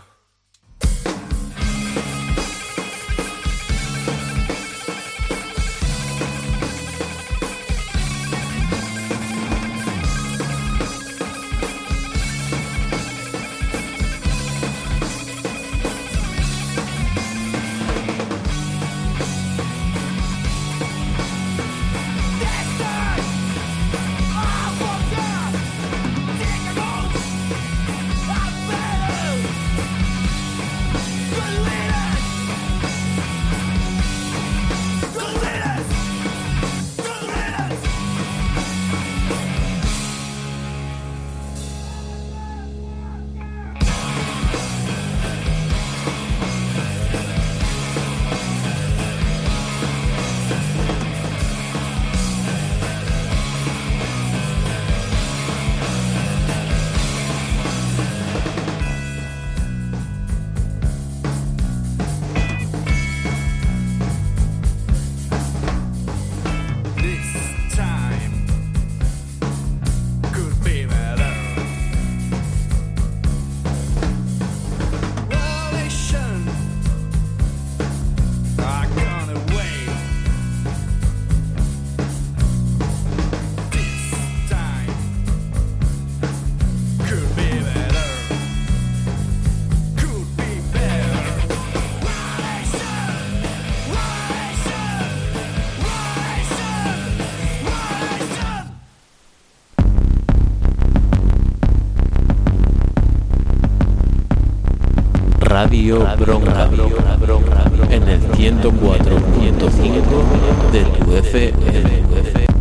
Radio Bronca en el ciento cuatro punto cinco de tu F M.